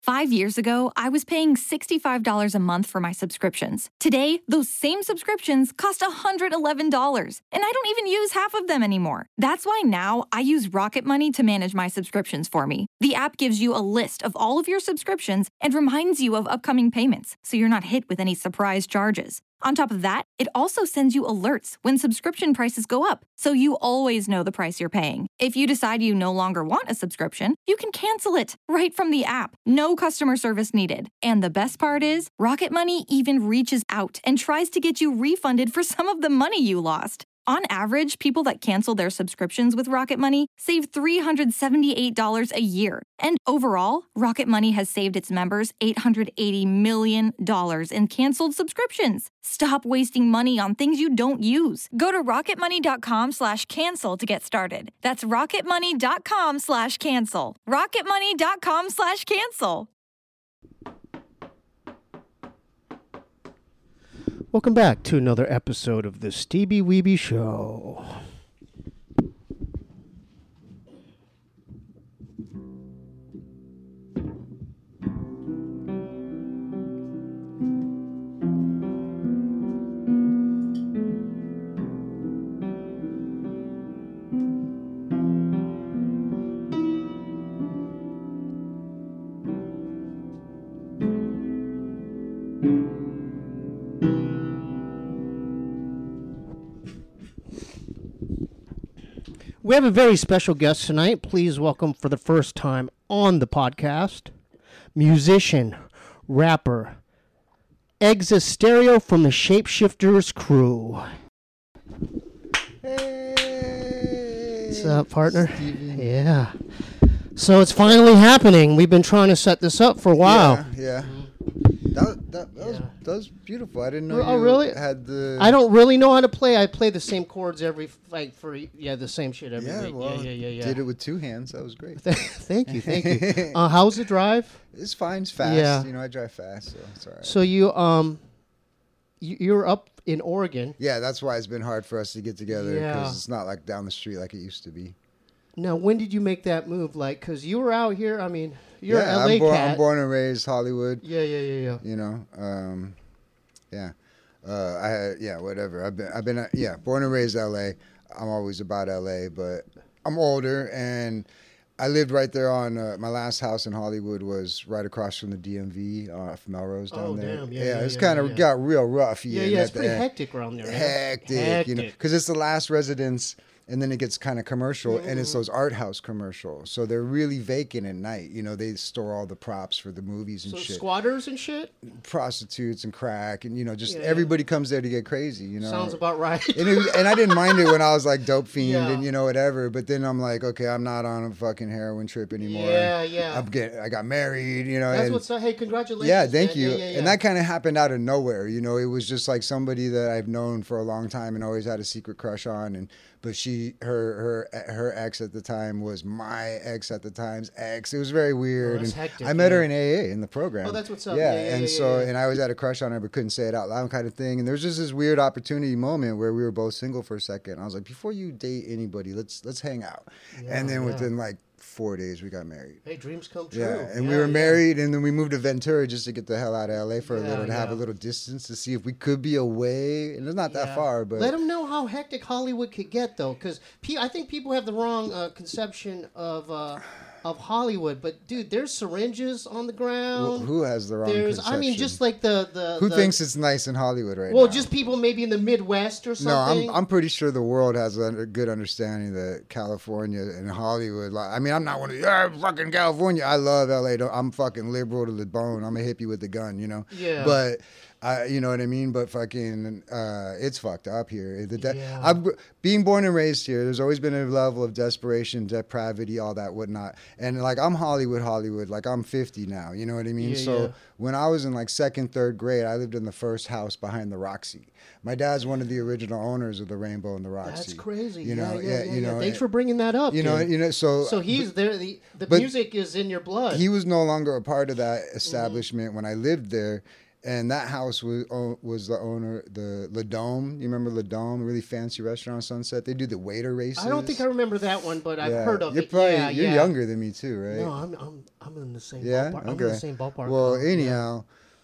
5 years ago, I was paying $65 a month for my subscriptions. Today, those same subscriptions cost $111, and I don't even use half of them anymore. That's why now I use Rocket Money to manage my subscriptions for me. The app gives you a list of all of your subscriptions and reminds you of upcoming payments, so you're not hit with any surprise charges. On top of that, it also sends you alerts when subscription prices go up, so you always know the price you're paying. If you decide you no longer want a subscription, you can cancel it right from the app. No customer service needed. And the best part is, Rocket Money even reaches out and tries to get you refunded for some of the money you lost. On average, people that cancel their subscriptions with Rocket Money save $378 a year. And overall, Rocket Money has saved its members $880 million in canceled subscriptions. Stop wasting money on things you don't use. Go to rocketmoney.com/cancel to get started. That's rocketmoney.com/cancel. rocketmoney.com/cancel. Welcome back to another episode of the Stevie Weeby Show. We have a very special guest tonight. Please welcome for the first time on the podcast, musician, rapper, Exit Stereo from the Shapeshifters crew. Hey! What's up, partner? Stevie. Yeah. So it's finally happening. We've been trying to set this up for a while. Yeah. That was beautiful. I didn't know Oh, you really? had the... I don't really know how to play. I play the same chords every, the same shit every Yeah, week. well, Yeah. did it with two hands. That was great. Thank you. How's the drive? It's fine. It's fast. Yeah. You know, I drive fast, so it's all right. So you're up in Oregon. Yeah, that's why it's been hard for us to get together, because Yeah. it's not like down the street like it used to be. Now, when did you make that move? Like, because you were out here, I mean, you're an LA cat. I'm born and raised Hollywood. Yeah. You know, whatever. I've been born and raised LA. I'm always about LA, but I'm older, and I lived right there on my last house in Hollywood was right across from the DMV off Melrose down there. Damn. It's kind of got real rough. Yeah, it's pretty hectic around there. Hectic, you know, because it's the last residence. And then it gets kind of commercial, and it's those art house commercials. So they're really vacant at night. You know, they store all the props for the movies and so shit. Squatters and shit? Prostitutes and crack, and, you know, just everybody comes there to get crazy, you know. Sounds about right. and I didn't mind it when I was like dope fiend Yeah. and, you know, whatever. But then I'm like, okay, I'm not on a fucking heroin trip anymore. Yeah. I got married, you know. That's what's up. Hey, congratulations. Yeah, thank you. Yeah. And that kind of happened out of nowhere. You know, it was just like somebody that I've known for a long time and always had a secret crush on. But her ex at the time was my ex at the time's ex. It was very weird. That's and hectic, I met her in AA in the program. Oh, that's what's up. Yeah, Yeah, and I always had a crush on her but couldn't say it out loud kind of thing. And there was just this weird opportunity moment where we were both single for a second. I was like, before you date anybody, let's hang out. And then within like 4 days we got married. Hey, dreams come true. Yeah, and we were married, and then we moved to Ventura just to get the hell out of LA for a little, to have a little distance to see if we could be away. And it's not that far, but let them know how hectic Hollywood could get, though, because I think people have the wrong conception of Hollywood. But dude, there's syringes on the ground. Who has the wrong conception? I mean, just like who thinks it's nice in Hollywood right now? Well, just people maybe in the Midwest or something. No, I'm pretty sure the world has a good understanding that California and Hollywood. Like, I mean, I'm not one of fucking California. I love LA. I'm fucking liberal to the bone. I'm a hippie with a gun, you know. Yeah. But you know what I mean? But fucking, it's fucked up here. Being born and raised here, there's always been a level of desperation, depravity, all that whatnot. And like, I'm Hollywood. Like, I'm 50 now. You know what I mean? When I was in like second, third grade, I lived in the first house behind the Roxy. My dad's one of the original owners of the Rainbow and the Roxy. That's crazy. You know, You know. Thanks for bringing that up. So he's there. The music is in your blood. He was no longer a part of that establishment when I lived there. And that house was the owner, the Le Dome. You remember Le Dome, a really fancy restaurant on Sunset? They do the waiter races. I don't think I remember that one, but I've heard of it. You're younger than me too, right? No, I'm in the same ballpark. Okay. I'm in the same ballpark. Well, anyhow.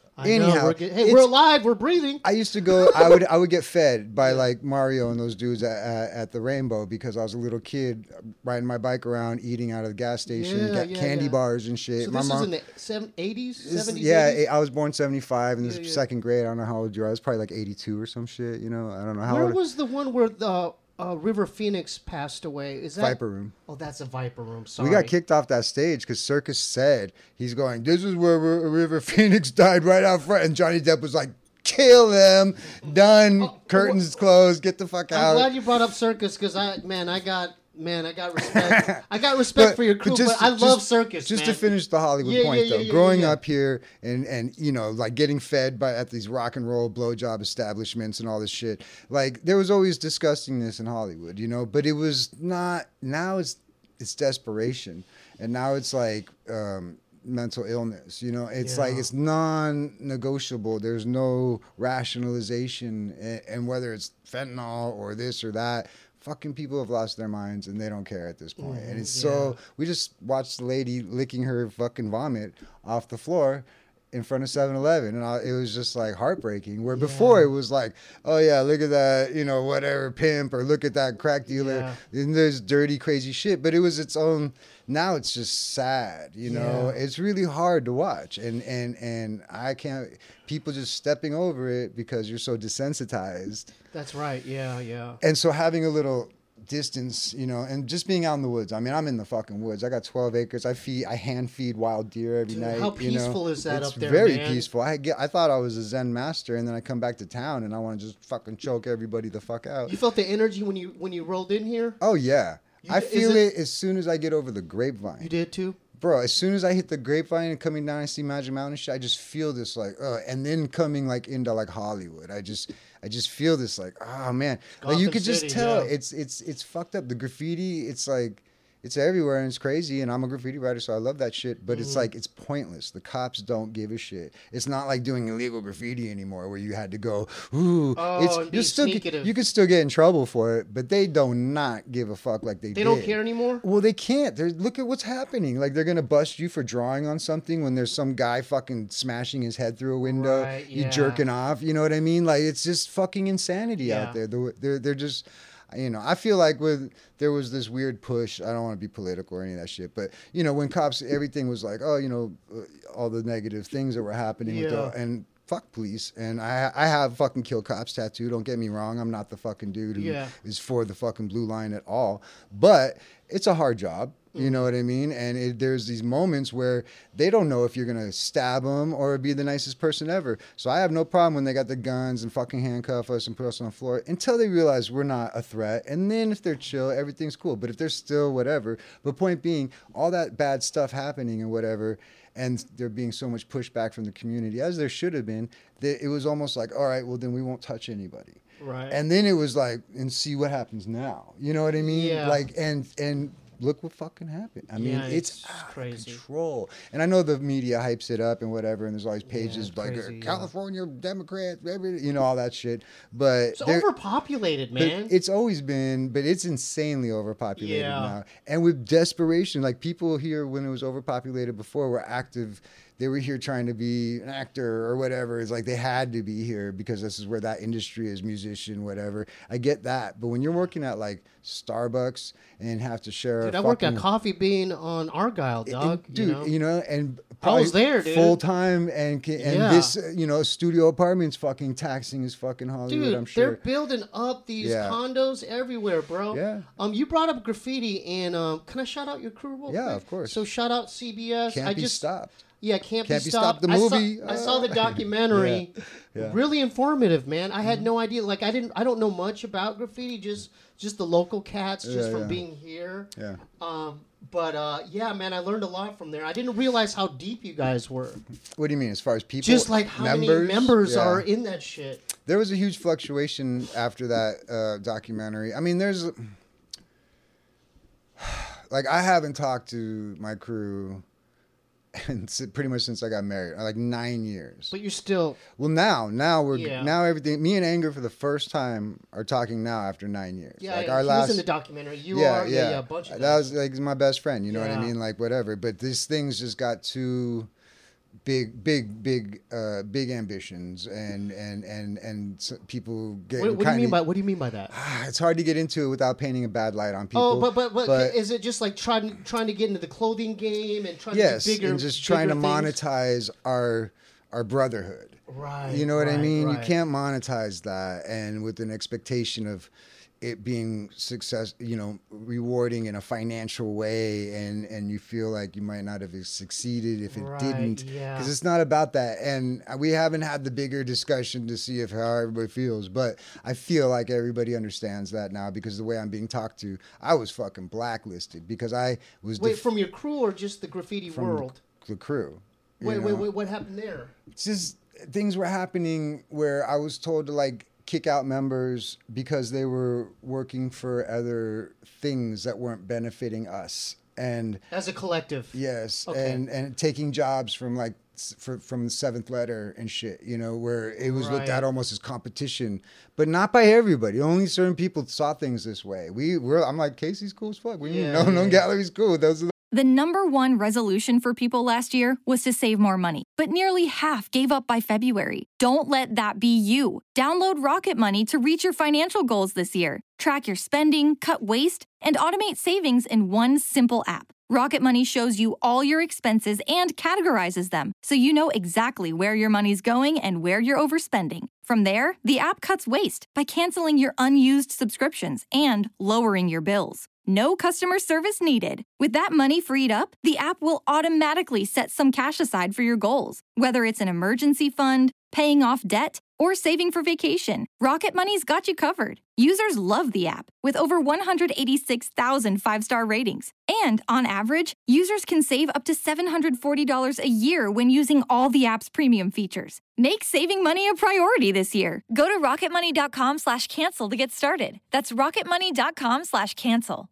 We're alive. We're breathing. I used to go. I would get fed by like Mario and those dudes at the Rainbow because I was a little kid riding my bike around, eating out of the gas station, candy bars and shit. So my this mom, is in the 80s, 70s? Yeah, 80s? I was born 75 in the second grade. I don't know how old you are. I was probably like 82 or some shit. You know, I don't know how Where old. was the one where the River Phoenix passed away? Is that Viper Room? Oh, that's a Viper Room. Sorry. We got kicked off that stage because Circus said he's going. This is where River Phoenix died right out front, and Johnny Depp was like, "Kill them, done. Curtains closed. Get the fuck out." I'm glad you brought up Circus because I got respect. I got respect for your crew, but I love Circus. Just man. to finish the Hollywood point, though, growing up here and you know, like getting fed at these rock and roll blowjob establishments and all this shit. Like there was always disgustingness in Hollywood, you know, but it was not. Now it's desperation, and now it's like mental illness. You know, it's like it's non-negotiable. There's no rationalization, and whether it's fentanyl or this or that. Fucking people have lost their minds and they don't care at this point. And it's so, we just watched the lady licking her fucking vomit off the floor in front of 7-Eleven. And it was just like heartbreaking. Where before it was like, oh yeah, look at that, you know, whatever pimp, or look at that crack dealer. And there's dirty, crazy shit. But it was its own, now it's just sad, you know. It's really hard to watch. And I can't, people just stepping over it because you're so desensitized. That's right. Yeah. And so having a little distance, you know, and just being out in the woods. I mean, I'm in the fucking woods. I got 12 acres. I hand feed wild deer every night. How peaceful is that up there, man? It's very peaceful. I thought I was a Zen master, and then I come back to town and I want to just fucking choke everybody the fuck out. You felt the energy when you rolled in here? Oh yeah. I feel it as soon as I get over the grapevine. You did too? Bro, as soon as I hit the grapevine and coming down and see Magic Mountain shit, I just feel this like, and then coming like into like Hollywood, I just feel this like, oh man, like you could just tell it's fucked up. The graffiti, it's like, it's everywhere and it's crazy. And I'm a graffiti writer, so I love that shit. But it's like, it's pointless. The cops don't give a shit. It's not like doing illegal graffiti anymore where you had to go, ooh. You could still get in trouble for it, but they do not give a fuck like they did. They don't care anymore? Well, they can't. Look at what's happening. Like, they're going to bust you for drawing on something when there's some guy fucking smashing his head through a window. Right, you jerking off. You know what I mean? Like, it's just fucking insanity out there. They're just... You know, I feel like there was this weird push. I don't want to be political or any of that shit, but you know, when cops, everything was like, oh, you know, all the negative things that were happening with and fuck police. And I have fucking kill cops tattoo. Don't get me wrong. I'm not the fucking dude who is for the fucking blue line at all. But it's a hard job. You know what I mean? And there's these moments where they don't know if you're going to stab them or be the nicest person ever. So I have no problem when they got the guns and fucking handcuff us and put us on the floor until they realize we're not a threat. And then if they're chill, everything's cool. But if they're still whatever, the point being, all that bad stuff happening and whatever, and there being so much pushback from the community, as there should have been, it was almost like, all right, well, then we won't touch anybody. Right. And then it was like, and see what happens now. You know what I mean? Yeah. Like, and look what fucking happened. I mean, it's crazy. Control. And I know the media hypes it up and whatever, and there's all these pages like crazy, California Democrats, you know, all that shit. But it's overpopulated, man. It's always been, but it's insanely overpopulated now. And with desperation, like people here when it was overpopulated before were active. They were here trying to be an actor or whatever. It's like they had to be here because this is where that industry is, musician, whatever. I get that. But when you're working at like Starbucks and have to share I work at Coffee Bean on Argyle, dog. Dude, you know, and I was there, dude. Full time and this, you know, studio apartments fucking taxing is fucking Hollywood, dude, I'm sure. They're building up these condos everywhere, bro. Yeah. You brought up graffiti and can I shout out your crew real quick? Yeah, of course. So shout out CBS. Can't be stopped. Yeah, can't be stopped. The movie. I saw the documentary. Really informative, man. I had no idea. Like I don't know much about graffiti. Just the local cats, from being here. Yeah. But yeah, man, I learned a lot from there. I didn't realize how deep you guys were. What do you mean, as far as people? Just like how many members are in that shit. There was a huge fluctuation after that documentary. I mean, there's like I haven't talked to my crew and pretty much since I got married, like 9 years. But you're still. Well, now Yeah. everything. Me and Anger for the first time are talking now after 9 years. Yeah, like he our was last. in the documentary. You Yeah, are. yeah. A bunch of that guys. was like my best friend. You know what I Yeah. mean? Like whatever. But these things just got too big ambitions, and people get. What do you mean by that? It's hard to get into it without painting a bad light on people. Oh, but is it just like trying to get into the clothing game and trying yes, to do bigger? and just trying to bigger things? monetize our brotherhood. Right. You know what I mean? Right. You can't monetize that, and with an expectation of it being success, rewarding in a financial way, and you feel like you might not have succeeded if it didn't, yeah. because it's not about that. And we haven't had the bigger discussion to see how everybody feels, but I feel like everybody understands that now, because the way I'm being talked to, I was fucking blacklisted because I was from your crew or just the graffiti world? the crew. Wait, what happened there? It's just things were happening where I was told to like kick out members because they were working for other things that weren't benefiting us, and As a collective. yes, Okay. and taking jobs from like from the seventh letter and shit, where it was looked Right. at almost as competition, but not by everybody. Only certain people saw things this way. I'm like, Casey's cool as fuck. We Yeah, no yeah. gallery's cool. Those are The number one resolution for people last year was to save more money, but nearly half gave up by February. Don't let that be you. Download Rocket Money to reach your financial goals this year. Track your spending, cut waste, and automate savings in one simple app. Rocket Money shows you all your expenses and categorizes them, so you know exactly where your money's going and where you're overspending. From there, the app cuts waste by canceling your unused subscriptions and lowering your bills. No customer service needed. With that money freed up, the app will automatically set some cash aside for your goals, whether it's an emergency fund, paying off debt, or saving for vacation. Rocket Money's got you covered. Users love the app, with over 186,000 five-star ratings. And on average, users can save up to $740 a year when using all the app's premium features. Make saving money a priority this year. Go to rocketmoney.com/cancel to get started. That's rocketmoney.com/cancel.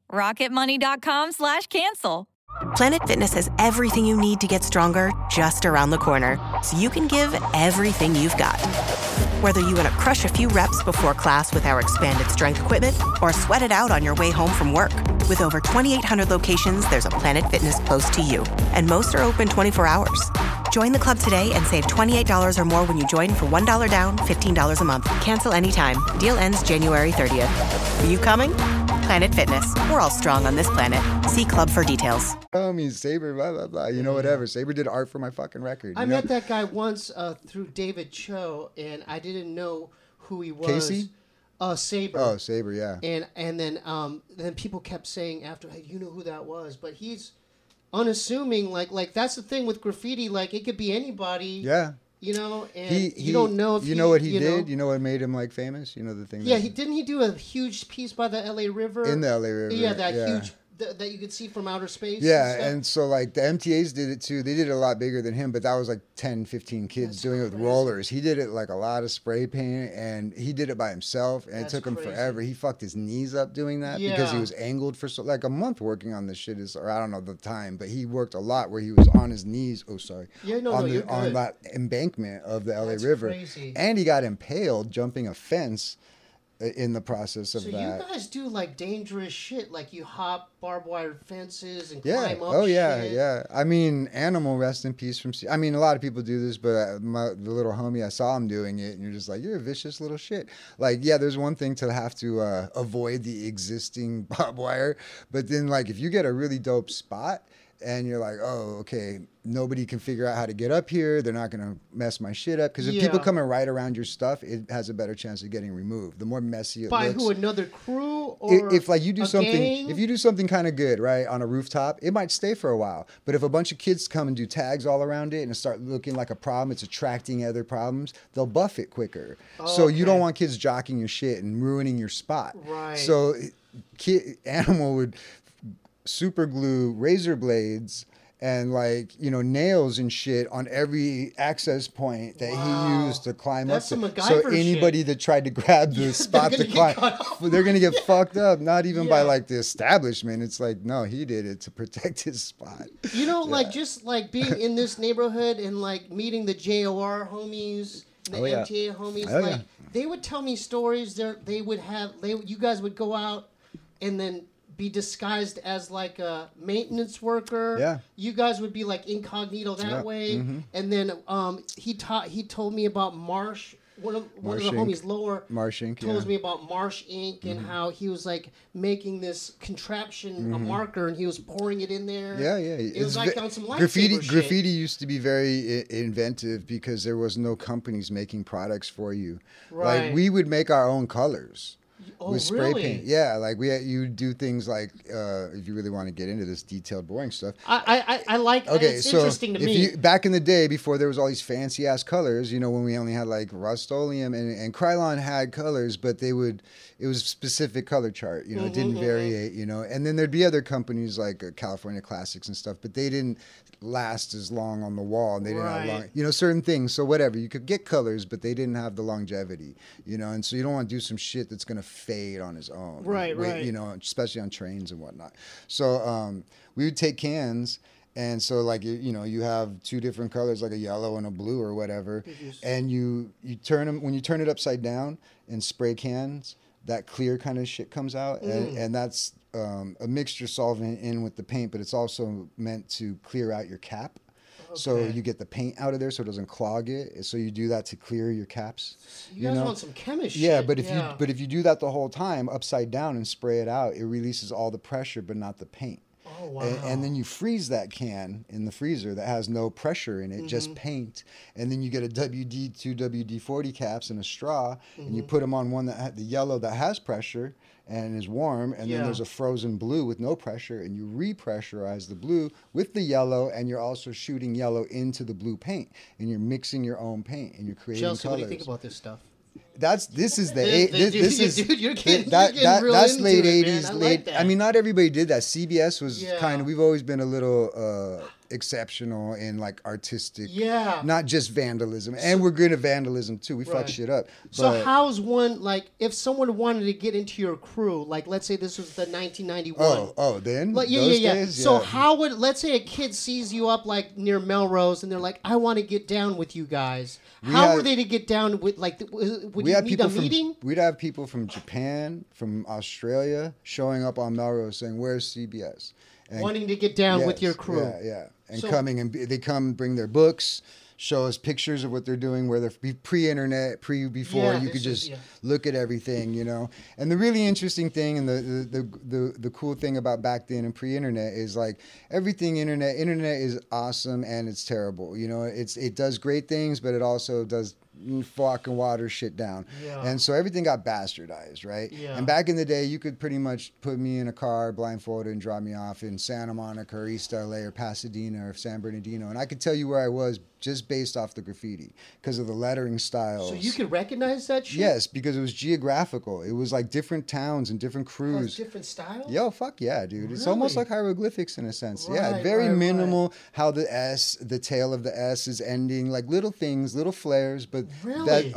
rocketmoney.com/cancel. Planet Fitness has everything you need to get stronger just around the corner, so you can give everything you've got. Whether you want to crush a few reps before class with our expanded strength equipment or sweat it out on your way home from work. With over 2,800 locations, there's a Planet Fitness close to you, and most are open 24 hours. Join the club today and save $28 or more when you join for $1 down, $15 a month. Cancel anytime. Deal ends January 30th. Are you coming? Planet Fitness. We're all strong on this planet. See club for details. Saber, blah blah blah. Whatever. Saber did art for my fucking record. I met that guy once through David Cho, and I didn't know who he was. Casey? Saber. Oh, Saber, yeah. And then people kept saying after, hey, you know who that was? But he's unassuming. Like that's the thing with graffiti. Like it could be anybody. Yeah. And you don't know if you know what he did. You know what made him like famous. The thing. Yeah, didn't he do a huge piece by the L.A. River? In the L.A. River. Yeah, that huge that you could see from outer space. Yeah, and so like the MTAs did it too. They did it a lot bigger than him, but that was like 10, 15 kids doing it with rollers. He did it like a lot of spray paint, and he did it by himself, and it took him forever. He fucked his knees up doing that because he was angled for like a month working on this shit. Or I don't know the time, but he worked a lot where he was on his knees. Oh, sorry. Yeah, on that embankment of the LA River, crazy. And he got impaled jumping a fence in the process of that. So you guys do like dangerous shit, like you hop barbed wire fences and Yeah. climb up. Oh yeah, shit. yeah. I mean, Animal, rest in peace from. I mean, a lot of people do this, but the little homie, I saw him doing it, and you're just like, you're a vicious little shit. Like, yeah, there's one thing to have to avoid the existing barbed wire, but then like if you get a really dope spot. And you're like, oh, okay, nobody can figure out how to get up here. They're not going to mess my shit up. Because if people come and right around your stuff, it has a better chance of getting removed. The more messy it By looks. who, another crew? Or if like you do something, gang? if you do something kind of good, right, on a rooftop, it might stay for a while. But if a bunch of kids come and do tags all around it and start looking like a problem, it's attracting other problems, they'll buff it quicker. So you don't want kids jocking your shit and ruining your spot. Right. So Animal would super glue razor blades and like, you know, nails and shit on every access point that he used to climb That's up some to. MacGyver So anybody that tried to grab the spot to climb, they're gonna get fucked up. Not even by like the establishment. It's like, no, he did it to protect his spot. You know, like just like being in this neighborhood and like meeting the JOR homies, the MTA homies, like they would tell me stories. You guys would go out and then be disguised as like a maintenance worker. Yeah. You guys would be like incognito that way. And then he told me about Marsh. One of the homies, Lower, Marsh Inc. told me about Marsh Inc. and how he was like making this contraption, a marker, and he was pouring it in there. Yeah. It was like on some lightsaber graffiti. shit. Graffiti used to be very inventive because there was no companies making products for you. Right. Like we would make our own colors. Oh, with spray really? paint. Yeah, like you do things like if you really want to get into this detailed, boring stuff. I like. Okay, it's so interesting to me. back in the day, before there was all these fancy ass colors, you know, when we only had like Rust-Oleum and Krylon had colors, but it was specific color chart. You know, it didn't variate. You know, and then there'd be other companies like California Classics and stuff, but they didn't last as long on the wall. And they didn't have long, you know, certain things. So whatever, you could get colors, but they didn't have the longevity. You know, and so you don't want to do some shit that's gonna fade on its own. Right. You know, especially on trains and whatnot. So we would take cans. And so, like, you know, you have two different colors, like a yellow and a blue or whatever. And you turn them, when you turn it upside down in spray cans, that clear kind of shit comes out. And that's a mixture solvent in with the paint, but it's also meant to clear out your cap. Okay. So you get the paint out of there so it doesn't clog it. So you do that to clear your caps. You guys want some chemistry. Yeah, but if you do that the whole time upside down and spray it out, it releases all the pressure but not the paint. Oh, wow. And then you freeze that can in the freezer that has no pressure in it, just paint. And then you get a WD-2 WD-40 caps and a straw, and you put them on one that had the yellow that has pressure and is warm, and then there's a frozen blue with no pressure, and you repressurize the blue with the yellow, and you're also shooting yellow into the blue paint, and you're mixing your own paint, and you're creating Chelsea, colors. what do you think about this stuff? This is Dude, you're getting real that's into late it, 80s. man. I like that. I mean, not everybody did that. CBS was kind of. We've always been a little exceptional in like artistic. Yeah. Not just vandalism, and we're good at vandalism too. We fuck shit up. So how's one, like, if someone wanted to get into your crew, like, let's say this was the 1991. Then? Like, those yeah. days? So how would, let's say a kid sees you up like near Melrose, and they're like, I want to get down with you guys. How were they to get down with, like, would you need a meeting? We'd have people from Japan, from Australia, showing up on Melrose saying, "Where's CBS?" And wanting to get down with your crew. Yeah. And they come bring their books, show us pictures of what they're doing, where they're pre-internet, before you could just look at everything, you know. And the really interesting thing and the cool thing about back then and pre-internet is like everything internet is awesome and it's terrible. You know, it does great things, but it also does fucking water shit down. And so everything got bastardized, right? And back in the day, you could pretty much put me in a car blindfolded and drop me off in Santa Monica or East LA or Pasadena or San Bernardino, and I could tell you where I was just based off the graffiti because of the lettering styles. So you could recognize that shit? Yes, because it was geographical. It was like different towns and different crews. Different styles? Yo, fuck yeah, dude. Really? It's almost like hieroglyphics in a sense. Right, very minimal how the tail of the S is ending, like little things, little flares, but really?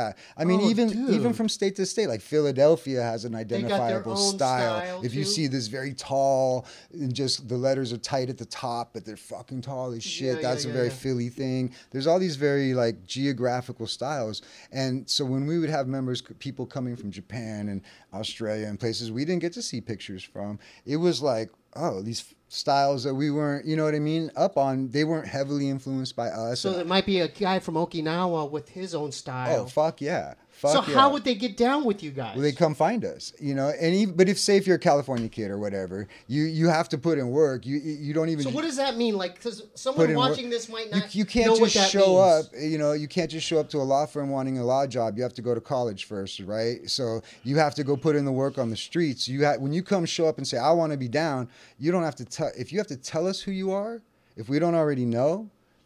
I mean, even from state to state, like Philadelphia has an identifiable style. If you see this very tall, and just the letters are tight at the top, but they're fucking tall as shit. That's a very Philly thing. There's all these very like geographical styles, and so when we would have people coming from Japan and Australia and places we didn't get to see pictures from, it was like, oh, these styles that we weren't, you know what I mean, up on, they weren't heavily influenced by us. So there might be a guy from Okinawa with his own style. Oh, fuck yeah. How would they get down with you guys? Well, they come find us, you know. And but if you're a California kid or whatever, you have to put in work. You don't even. So what does that mean? Like, because someone watching this might not. You can't know just what that show means. up. You know, you can't just show up to a law firm wanting a law job. You have to go to college first, right? So you have to go put in the work on the streets. When you come show up and say, I want to be down, you don't have to tell. If you have to tell us who you are, if we don't already know,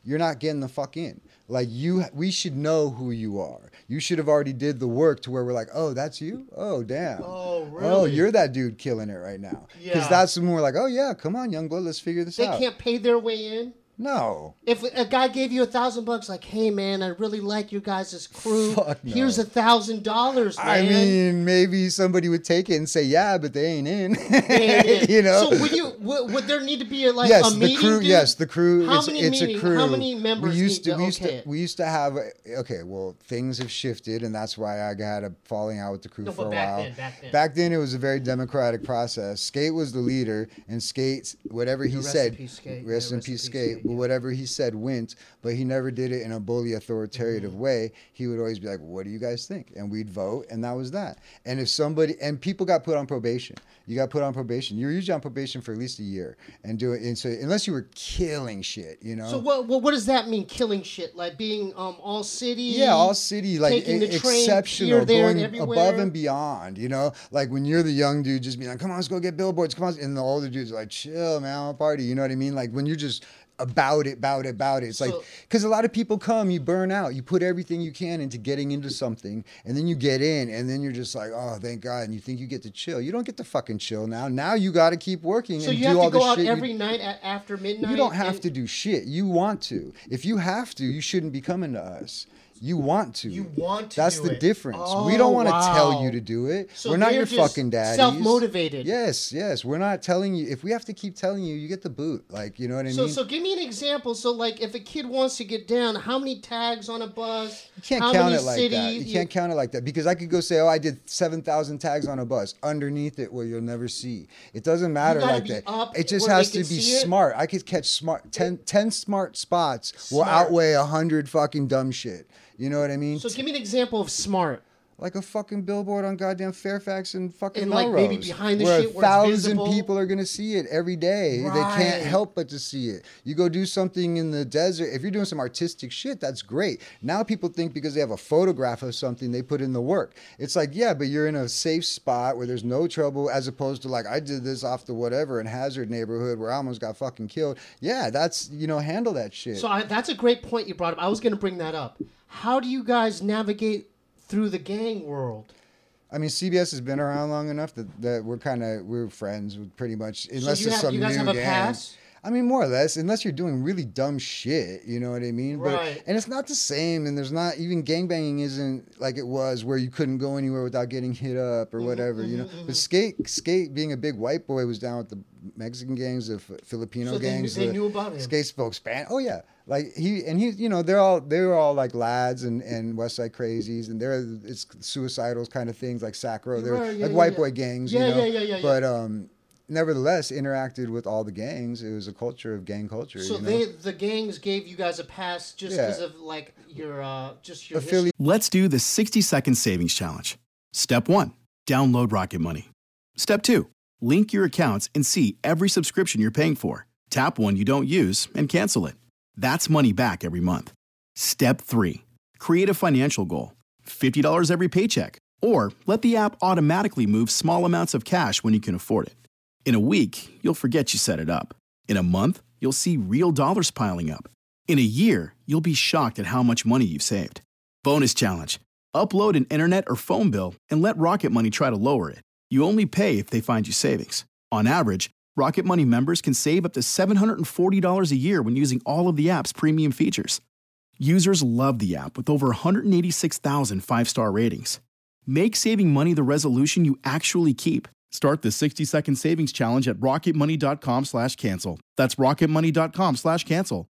you're not getting the fuck in. Like we should know who you are. You should have already did the work to where we're like, oh, that's you? Oh, damn. Oh, really? Oh, you're that dude killing it right now. Because Yeah. that's when we're like, oh yeah, come on, young blood, let's figure this They out. can't pay their way in. No. If a guy gave you $1,000, like, hey man, I really like your guys' crew. Fuck no. Here's $1,000, man. I mean, maybe somebody would take it and say, yeah, but they ain't in. They ain't in. You know? So would there need to be a Yes, meeting? the crew. dude? Yes, the crew. How it's many it's meetings? a crew. How many members we used need to, to okay it? we used to have. Okay, well, things have shifted, and that's why I had a falling out with the crew No, for but a back while. then. Back then, it was a very democratic process. Skate was the leader, and Skate, whatever he rest said, in peace, Skate. rest Yeah, in rest in peace, peace, Skate. Skate, But yeah. whatever he said went, but he never did it in a bully, authoritative Mm-hmm. way. He would always be like, "What do you guys think?" And we'd vote, and that was that. And if somebody and people got put on probation, you got put on probation. You're usually on probation for at least a year, and do it. And so unless you were killing shit, you know. So what does that mean? Killing shit, like being all city. Yeah, all city, like taking the train exceptional, here, there, going and everywhere. above and beyond. You know, like when you're the young dude, just being like, "Come on, let's go get billboards." Come on, and the older dudes are like, "Chill, man, I'll party." You know what I mean? Like when you're just about it. It's like, because a lot of people come, you burn out, you put everything you can into getting into something, and then you get in, and then you're just like, oh, thank God, and you think you get to chill. You don't get to fucking chill now. Now you got to keep working So and you do have all to go the out shit. every night after midnight? You don't have to do shit. You want to. If you have to, you shouldn't be coming to us. You want to. You want to That's do the it. difference. Oh, we don't want to wow. tell you to do it. So we're not they're your just fucking daddies. self-motivated. Yes. We're not telling you. If we have to keep telling you, you get the boot. Like, you know what I mean? So give me an example. So like if a kid wants to get down, how many tags on a bus? You can't how count many it like that. cities? You can't count it like that because I could go say, oh, I did 7,000 tags on a bus. Underneath it, where you'll never see. It doesn't matter gotta like be that. up It just where has they to can be see it? smart. I could catch smart 10 smart spots will Smart. outweigh 100 fucking dumb shit. You know what I mean? So give me an example of smart. Like a fucking billboard on goddamn Fairfax and fucking And, like, Melrose, maybe behind the where shit where it's 1,000 visible. people are gonna see it every day. They can't Right. help but to see it. You go do something in the desert. If you're doing some artistic shit, that's great. Now people think because they have a photograph of something, they put in the work. It's like, yeah, but you're in a safe spot where there's no trouble, as opposed to like I did this off the whatever in Hazard neighborhood where I almost got fucking killed. Yeah, that's handle that shit. So that's a great point you brought up. I was going to bring that up. How do you guys navigate through the gang world? I mean, CBS has been around long enough that we're friends with pretty much, unless you it's some you guys new have a gang. pass? I mean, more or less, unless you're doing really dumb shit, you know what I mean? Right. And it's not the same, and there's not, even gangbanging isn't like it was where you couldn't go anywhere without getting hit up or whatever, you know? But Skate being a big white boy was down with the Mexican gangs, the Filipino So gangs. they knew about him. Skate spoke Spanish. Oh yeah. Like he, they were all like lads and West Side Crazies, and it's suicidal kind of things like Sacro. They're Right, yeah, like yeah, white yeah. boy gangs, Yeah, you know? yeah. But nevertheless, interacted with all the gangs. It was a culture of gang culture. So you know? the gangs gave you guys a pass just Yeah. because of like your history. Affiliate. Let's do the 60-second savings challenge. Step 1, download Rocket Money. Step 2, link your accounts and see every subscription you're paying for. Tap one you don't use and cancel it. That's money back every month. Step 3, create a financial goal. $50 every paycheck. Or let the app automatically move small amounts of cash when you can afford it. In a week, you'll forget you set it up. In a month, you'll see real dollars piling up. In a year, you'll be shocked at how much money you've saved. Bonus challenge. Upload an internet or phone bill and let Rocket Money try to lower it. You only pay if they find you savings. On average, Rocket Money members can save up to $740 a year when using all of the app's premium features. Users love the app with over 186,000 5-star ratings. Make saving money the resolution you actually keep. Start the 60-second savings challenge at rocketmoney.com/cancel. That's rocketmoney.com/cancel.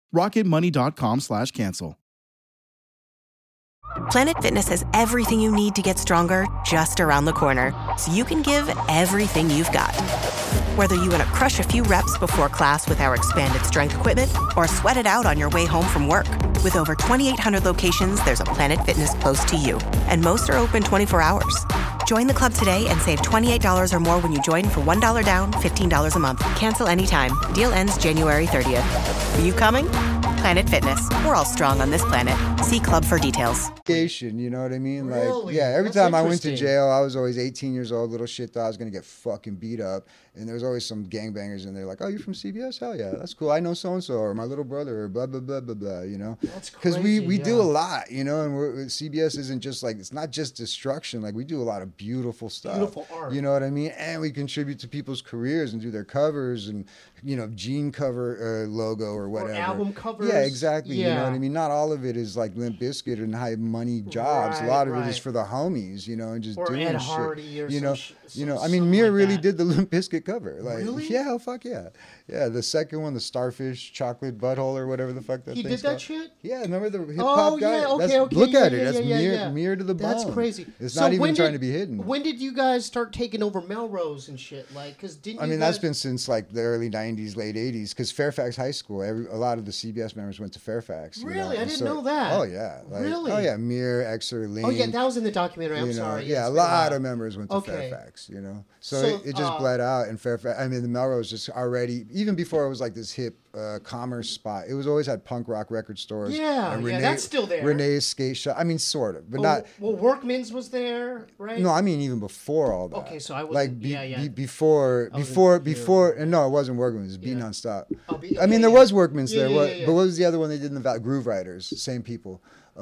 rocketmoney.com/cancel. Planet Fitness has everything you need to get stronger just around the corner, so you can give everything you've got. Whether you want to crush a few reps before class with our expanded strength equipment or sweat it out on your way home from work. With over 2,800 locations, there's a Planet Fitness close to you, and most are open 24 hours. Join the club today and save $28 or more when you join for $1 down, $15 a month. Cancel anytime. Deal ends January 30th. Are you coming? Planet Fitness. We're all strong on this planet. See Club for details. You know what I mean? Like, Really? yeah, every That's time I went to interesting. jail, I was always 18 years old, little shit thought I was going to get fucking beat up. And there was always some gangbangers in there like, oh, you're from CBS? Hell yeah, that's cool. I know so-and-so or my little brother or blah, blah, blah, blah, blah, you know? That's Because crazy, we do yeah. a lot, you know? And CBS isn't just like, it's not just destruction. Like, we do a lot of beautiful stuff. Beautiful art. You know what I mean? And we contribute to people's careers and do their covers and, you know, Gene cover logo or whatever. album covers. Yeah, exactly. You know Yeah. what I mean? Not all of it is like Limp Bizkit and high money jobs. Right, a lot of it is right. for the homies, you know, and just Or doing Ed shit. Hardy or you some know, sh- you know. some- I mean, something Mir like really that. did the Limp Bizkit cover. Like, Really? yeah, hell, fuck yeah, yeah. The second one, the Starfish Chocolate Butthole or whatever the fuck that He thing's did that called. shit? Yeah, remember the hip Oh, hop guy? yeah, okay, That's, okay. Look yeah, at yeah, it. That's yeah, yeah. Mir to the bone. That's crazy. It's So not even when trying did- to be hidden. When did you guys start taking over Melrose and shit? Like, because didn't I you mean, guys... that's been since like the early '90s, late '80s. Because Fairfax High School, a lot of the CBS members went to Fairfax. you know, Really? I and didn't know that. Oh yeah, like, Really? Oh yeah, Mir, Exer, Lane. Oh, yeah, that was in the documentary. I'm you know, sorry. yeah, it's a been lot while. of members went to Okay. Fairfax, you know. So, So, it just bled out in Fairfax. I mean, the Melrose just already, even before it was like this hip commerce spot, it was always had punk rock record stores. Yeah, and yeah, that's still there. Renee's skate shop. I mean, sort of, but Oh, not. well, Workman's was there, right? No, I mean even before all that. Okay, so I wasn't- like yeah, yeah. before I wasn't before and no, it wasn't Workman's. It was Beat Yeah. Nonstop. Oh, Beat- I mean, okay, there yeah. was Workman's Yeah, there, yeah, what, yeah, yeah. but what was the other one they did in the Groove Riders? Same people.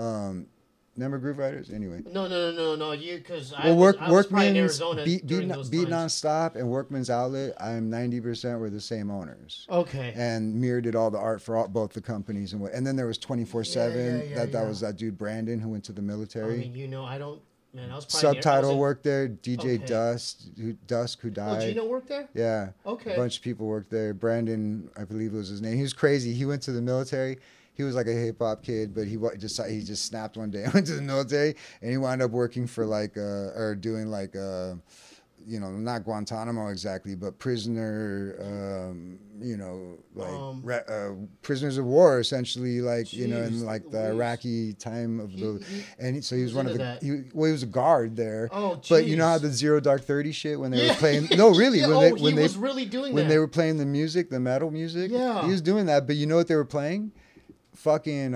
Remember Groove Riders? Anyway. No. You because I Well, was probably in Workman's, Arizona Beat during those times. Nonstop, and Workman's Outlet. I'm 90% were the same owners. Okay. And Mir did all the art for both the companies, and then there was 24/7. Yeah, That was that dude Brandon who went to the military. I mean, you know, I don't. Man, I was probably I was Subtitle in- worked there. DJ Okay. Dusk, who Oh, died. Gino worked there. Yeah. Okay. A bunch of people worked there. Brandon, I believe was his name. He was crazy. He went to the military. He was like a hip hop kid, but he just snapped one day. Went to the military, and he wound up working for like or doing like you know, not Guantanamo exactly, but prisoner, you know, like prisoners of war, essentially, like, you know, in Jeez like the Louise. Iraqi time of the, and so he was was one of into the, that. he was a guard there. Oh, but you know how jeez. the Zero Dark 30 shit when they Yeah. were playing, no, really, Yeah, when he they was really doing when that. they were playing the music, the metal music, Yeah. he was doing that. But you know what they were playing? Fucking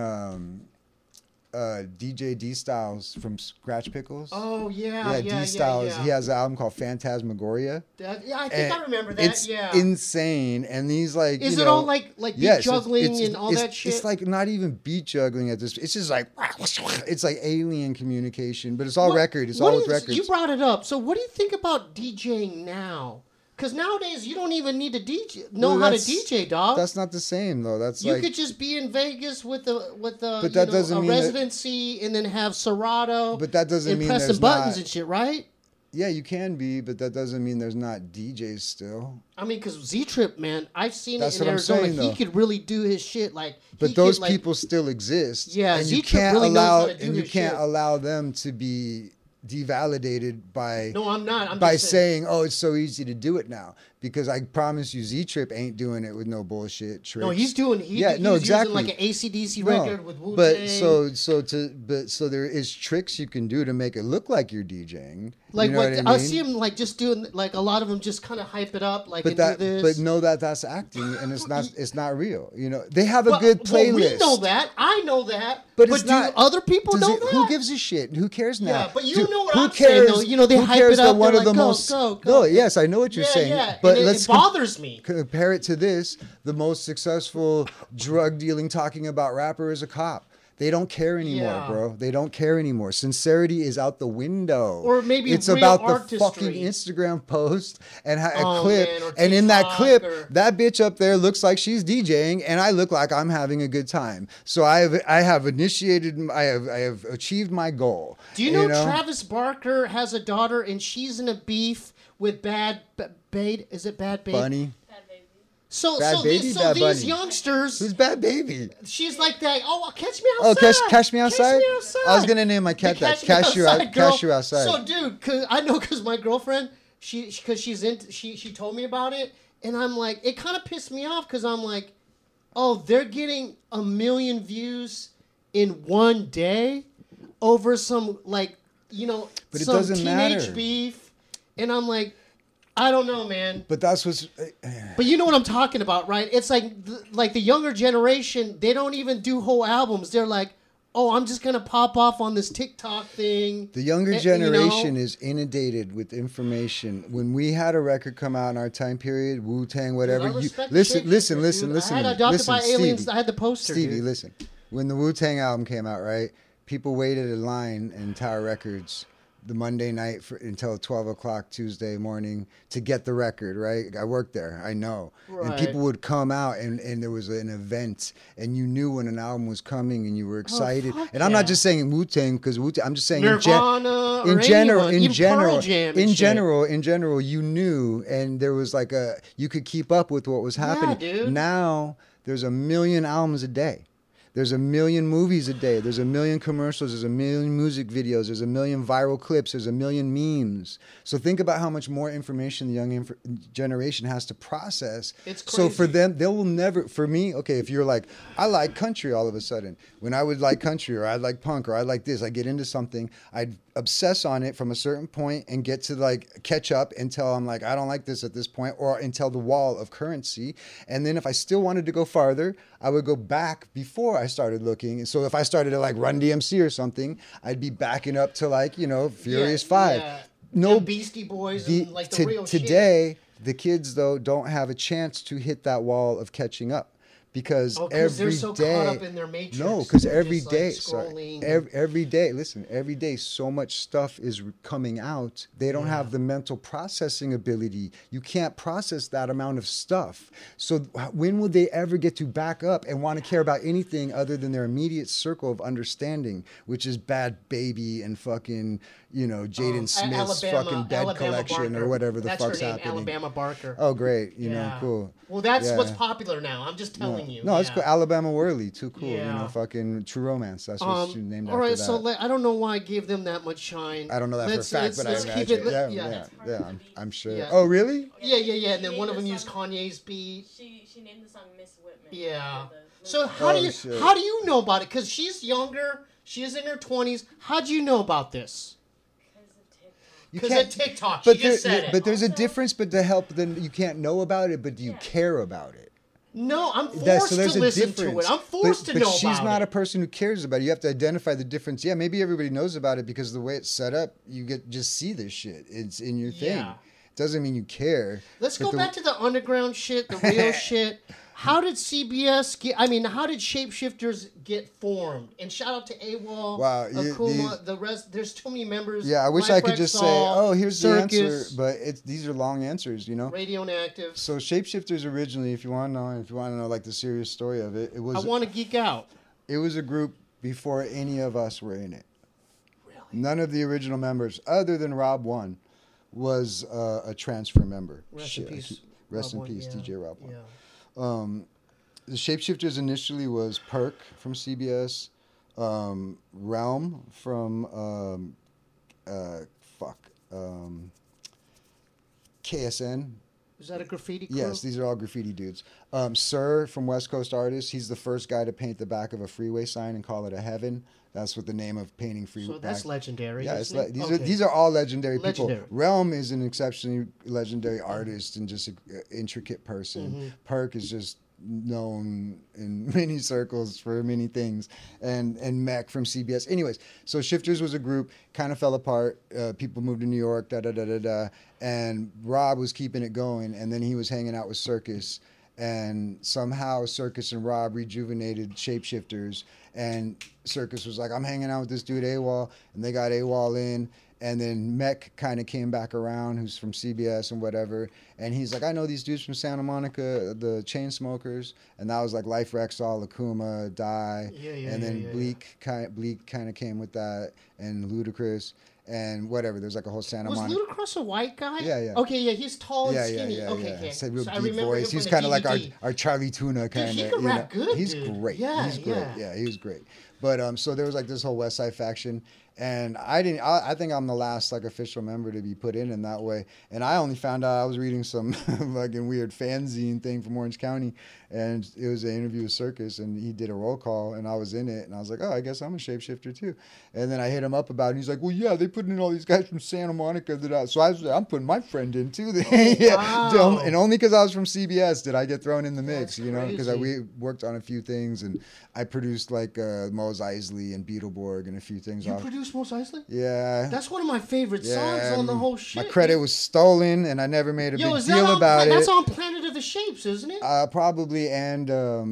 DJ D Styles from Scratch Pickles. Oh yeah, Yeah, D Styles. yeah. He has an album called Phantasmagoria. Yeah, I think I remember that. It's yeah. insane. And these like, Is you it know, all like beat yes, juggling and all that shit? It's like not even beat juggling at this. It's just like it's like alien communication, but it's all record. It's what all do with records. You brought it up. So what do you think about DJing now? Because nowadays you don't even need to know Well, how to that's- DJ, dog. That's not the same though. That's You like could just be in Vegas with a But that doesn't a mean that- residency and then have Serato. But that doesn't and mean pressing there's buttons not- and shit, right? yeah, you can be, but that doesn't mean there's not DJs still. I mean, because Z Trip, man, I've seen That's it in what I'm Arizona. saying, He though. could really do his shit. Like, But he those could, like, people still exist. Yeah, and you Z-Trip can't really knows allow how to do and you his can't shit. allow them to be devalidated by No, I'm not. I'm by just saying. saying, oh, it's so easy to do it now. Because I promise you, Z Trip ain't doing it with no bullshit tricks. No, he's doing. yeah, no, he's exactly. using like an AC/DC No, record with Wu but Tang. so there is tricks you can do to make it look like you're DJing. Like you know what what I I mean? see him like just doing like a lot of them just kind of hype it up like But and that, do this. but know that that's acting, and it's not real. You know, they have a Well, good well, playlist. we know that. I know that. But But, it's do not- other people Does know it- that? Who gives a shit? Who cares now? Yeah, but you Dude, know what who I'm saying, though. You know, they who hype cares it that up, one they're of the like, go, most. go. No, yes, I know what you're Yeah, saying. yeah. But And let's it bothers me. compare it to this: the most successful drug dealing talking about rapper is a cop. They don't care anymore, Yeah. bro. They don't care anymore. Sincerity is out the window. Or maybe it's real about the artistry. fucking Instagram post and a Oh, clip. man, or and in that TikTok clip, or- that bitch up there looks like she's DJing, and I look like I'm having a good time. So I have initiated. I have achieved my goal. Do you know, Travis Barker has a daughter and she's in a beef with Bad Bait? Is it Bad Bait? Bunny? So Bad Baby, these Bad these Bunny. youngsters, Who's Bad Baby? she's like that. Oh, catch me Oh, outside. catch me outside. Catch me outside. I was gonna name my cat The that. Catch Me Outside girl. Catch you outside. So, dude, cause my girlfriend, she told me about it, and I'm like, it kind of pissed me off because I'm like, oh, they're getting 1 million views in one day over some like, But it some doesn't teenage matter. beef, and I'm like, I don't know, man. But that's what's. But you know what I'm talking about, right? It's like the younger generation. They don't even do whole albums. They're like, oh, I'm just gonna pop off on this TikTok thing. The younger generation is inundated with information. When we had a record come out in our time period, Wu-Tang, whatever. Listen. I had Adopted by Aliens. I had the poster. Stevie, dude. listen. When the Wu-Tang album came out, right? People waited in line in Tower Records the Monday night until 12 o'clock Tuesday morning to get the record, right? I worked there. I know. Right. And people would come out and there was an event and you knew when an album was coming and you were excited. And I'm not just saying Wu-Tang because Wu-Tang, I'm just saying Nirvana in general, you knew, and there was like you could keep up with what was happening. Yeah, dude. Now there's a million albums a day. There's a million movies a day. There's a million commercials. There's a million music videos. There's a million viral clips. There's a million memes. So think about how much more information the young generation has to process. It's crazy. So for them, they will never, for me, okay, if you're like, I like country all of a sudden. When I would like country or I like punk or I like this, I get into something, I'd obsess on it from a certain point and get to like catch up until I'm like, I don't like this at this point, or until the wall of currency. And then if I still wanted to go farther, I would go back before I started looking. So if I started to like Run DMC or something, I'd be backing up to like, Furious 5. Yeah. No and Beastie Boys and like the real today, shit. the kids though don't have a chance to hit that wall of catching up. Because they're so caught up in their matrix. No, because They're every just, day, scrolling. every day, listen, every day so much stuff is coming out. They don't have the mental processing ability. You can't process that amount of stuff. So when will they ever get to back up and want to care about anything other than their immediate circle of understanding, which is Bad Baby and fucking, Jaden Smith's fucking Bed Collection Barker. or whatever the That's fuck's her name, happening. Alabama Barker. Oh, great. Cool. Well, that's what's popular now. I'm just telling you. No, it's cool. Alabama Whirly, too cool. Yeah. fucking True Romance. That's what she named after all right, that. so I don't know why I gave them that much shine. I don't know that for a fact, but I imagine. I'm sure. Yeah. Oh, really? Yeah. And then one of them used Kanye's beat. She named the song Miss Whitman. Yeah. So how do you know about it? Because she's younger. She is in her 20s. How do you know about this? Because of TikTok. She just said it. But there's a difference. But to help, then you can't know about it, but do you care about it? No, I'm forced to listen to it. I'm forced to know about it. But she's not a person who cares about it. You have to identify the difference. Yeah, maybe everybody knows about it because the way it's set up, you just see this shit. It's in your thing. Yeah. Doesn't mean you care. Let's go back to the underground shit, the real shit. How did CBS how did Shapeshifters get formed? And shout out to AWOL, Akuma, there's too many members. Yeah, I wish I could just say, here's Circus, the answer, but these are long answers, Radioactive. So Shapeshifters originally, if you want to know like the serious story of it, I want to geek out. It was a group before any of us were in it. Really? None of the original members, other than Rob One, was a transfer member. Rest in peace. Rest in peace, DJ Rob One. Yeah. The Shapeshifters initially was Perk from CBS, Realm from KSN. Is that a graffiti crew? Yes, these are all graffiti dudes. Sir from West Coast Artists, he's the first guy to paint the back of a freeway sign and call it a heaven. That's what the name of painting freeway. So that's legendary. Yeah, these are all legendary people. Legendary. Realm is an exceptionally legendary artist and just an intricate person. Mm-hmm. Perk is just known in many circles for many things, and Mech from CBS. Anyways, so Shifters was a group, kind of fell apart. People moved to New York, and Rob was keeping it going, and then he was hanging out with Circus, and somehow Circus and Rob rejuvenated Shapeshifters, and Circus was like, I'm hanging out with this dude AWOL, and they got AWOL in. And then Mech kind of came back around, who's from CBS and whatever. And he's like, I know these dudes from Santa Monica, the Chainsmokers. And that was like Life Rexall, Akuma, Die. And then Bleak kind of came with that, and Ludacris. And whatever, there's like a whole Santa Monica. Was Ludacris a white guy? Yeah. Okay, yeah, he's tall and skinny. Yeah. Okay. Said real So deep voice. He's kind of like our Charlie Tuna kind of. He could rap good, He's dude. great. Yeah, he's great. Yeah, he was great. But so there was like this whole West Side faction, and I think I'm the last like official member to be put in that way. And I only found out, I was reading some fucking weird fanzine thing from Orange County, and it was an interview with Circus, and he did a roll call, and I was in it, and I was like, oh, I guess I'm a shapeshifter too. And then I hit him up about it, and he's like, well, yeah, they put in all these guys from Santa Monica. So I was like, I'm putting my friend in too. Yeah. Wow. And only because I was from CBS did I get thrown in the mix, That's you know, because crazy. we worked on a few things, and I produced like Mos Eisley and Beetleborg and a few things You off. produced Mos Eisley? Yeah. That's one of my favorite songs on the whole shit. My credit was stolen, and I never made a Yo, big is that deal on, about That's it. on Planet of the Shapes, isn't it? Probably, and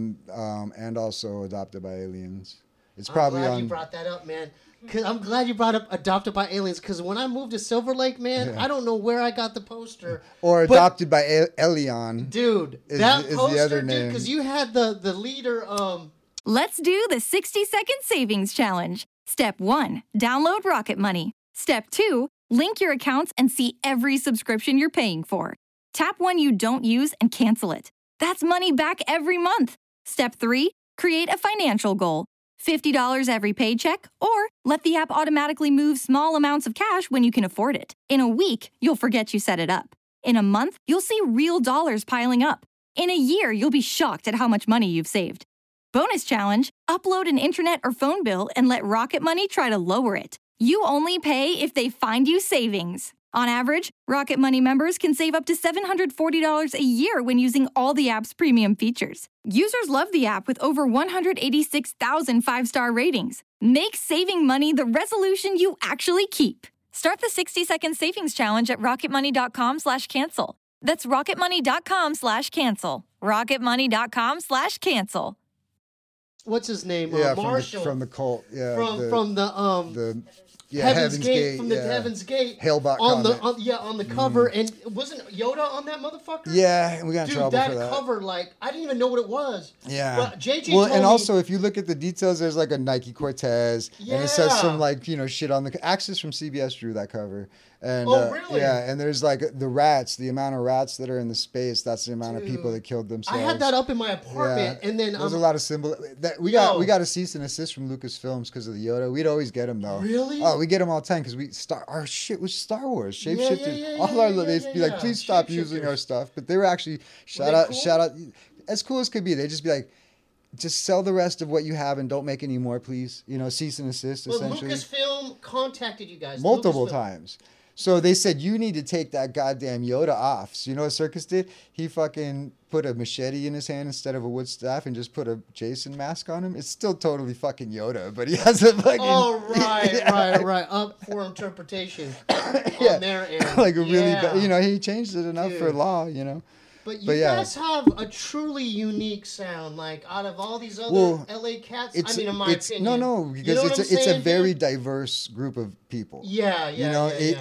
also Adopted by Aliens. It's I'm probably glad on. you brought that up, man. I'm glad you brought up Adopted by Aliens, because when I moved to Silver Lake, man, I don't know where I got the poster. Or but- Adopted by Elion. Dude, Is that the poster, other dude, name. because you had the leader, Let's do the 60-second savings challenge. Step 1, download Rocket Money. Step 2, link your accounts and see every subscription you're paying for. Tap one you don't use and cancel it. That's money back every month. Step 3, create a financial goal. $50 every paycheck, or let the app automatically move small amounts of cash when you can afford it. In a week, you'll forget you set it up. In a month, you'll see real dollars piling up. In a year, you'll be shocked at how much money you've saved. Bonus challenge, upload an internet or phone bill and let Rocket Money try to lower it. You only pay if they find you savings. On average, Rocket Money members can save up to $740 a year when using all the app's premium features. Users love the app with over 186,000 five-star ratings. Make saving money the resolution you actually keep. Start the 60-second savings challenge at rocketmoney.com/cancel. That's rocketmoney.com/cancel. rocketmoney.com/cancel. what's his name? Yeah, Marshall. from the cult. Yeah. From the Heaven's Gate. From the yeah. Heaven's Gate. Hellbot on the comment. on the cover, and wasn't Yoda on that motherfucker? Yeah, and we got in Dude, trouble that for that. cover, like, I didn't even know what it was. Yeah. But JJ well, told and me, also if you look at the details, there's like a Nike Cortez, and it says Yeah. some like shit on the Axis from CBS drew that cover, and Oh, really? yeah, and there's like the rats, the amount of rats that are in the space. That's the amount of people that killed themselves. I had that up in my apartment, and then there's a lot of symbol that we Yo. got a cease and assist from Lucasfilms because of the Yoda. We'd always get them though. Really? Oh, we get them all the time because our shit was Star Wars shapeshifters. yeah, all our yeah, they'd be like, please stop using Shapeshifters. our stuff, but they were actually they cool? shout out, as cool as could be. They'd just be like, just sell the rest of what you have and don't make any more, please. You know, cease and assist Well, essentially. Lucasfilm contacted you guys Multiple Lucasfilm. times. So they said, you need to take that goddamn Yoda off. So you know what Circus did? He fucking put a machete in his hand instead of a wood staff and just put a Jason mask on him. It's still totally fucking Yoda, but he has a fucking... Oh, right, Yeah. right. Up for interpretation on their end. Like a really... Yeah. he changed it enough for Dude. law, you know? But you But yeah. guys have a truly unique sound. Like, out of all these other Well, LA cats, It's, I mean, in my it's, opinion. No, You because know what it's I'm a saying, very dude? diverse group of people. Yeah, You know, yeah.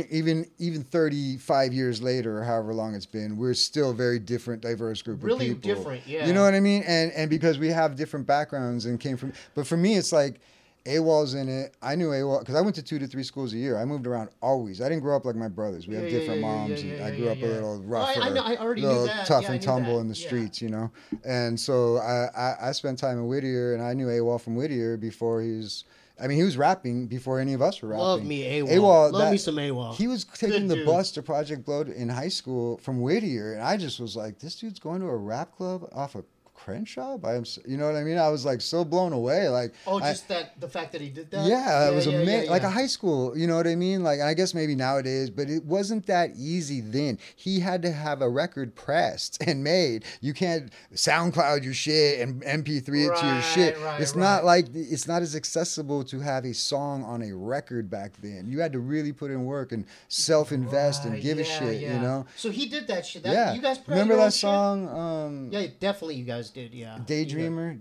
even 35 years later, or however long it's been, we're still a very different, diverse group Really of people. different, yeah. You know what I mean? And because we have different backgrounds and came from, but for me, it's like AWOL's in it. I knew AWOL because I went to 2 to 3 schools a year. I moved around always. I didn't grow up like my brothers. We have different moms, and I grew up a little rougher, I know, I already knew little that. tough Yeah, I and knew tumble that. in the Yeah. streets, you know. And so I spent time in Whittier, and I knew AWOL from Whittier before he was rapping before any of us were rapping. Love me AWOL. Love me some AWOL. He was taking Good the dude. bus to Project Blood in high school from Whittier, and I just was like, this dude's going to a rap club off of Crenshaw by himself. You know what I mean? I was like so blown away. Like, just the fact that he did that? yeah, it was amazing. yeah. Like a high school, you know what I mean? Like, I guess maybe nowadays, but it wasn't that easy then. He had to have a record pressed and made. You can't SoundCloud your shit and MP3 it to your shit. It's not as accessible to have a song on a record back then. You had to really put in work and self-invest and give a shit, you know? So he did that shit. Yeah. You guys put out Remember your own that shit? song? Yeah, definitely you guys did, yeah. Daydreamer,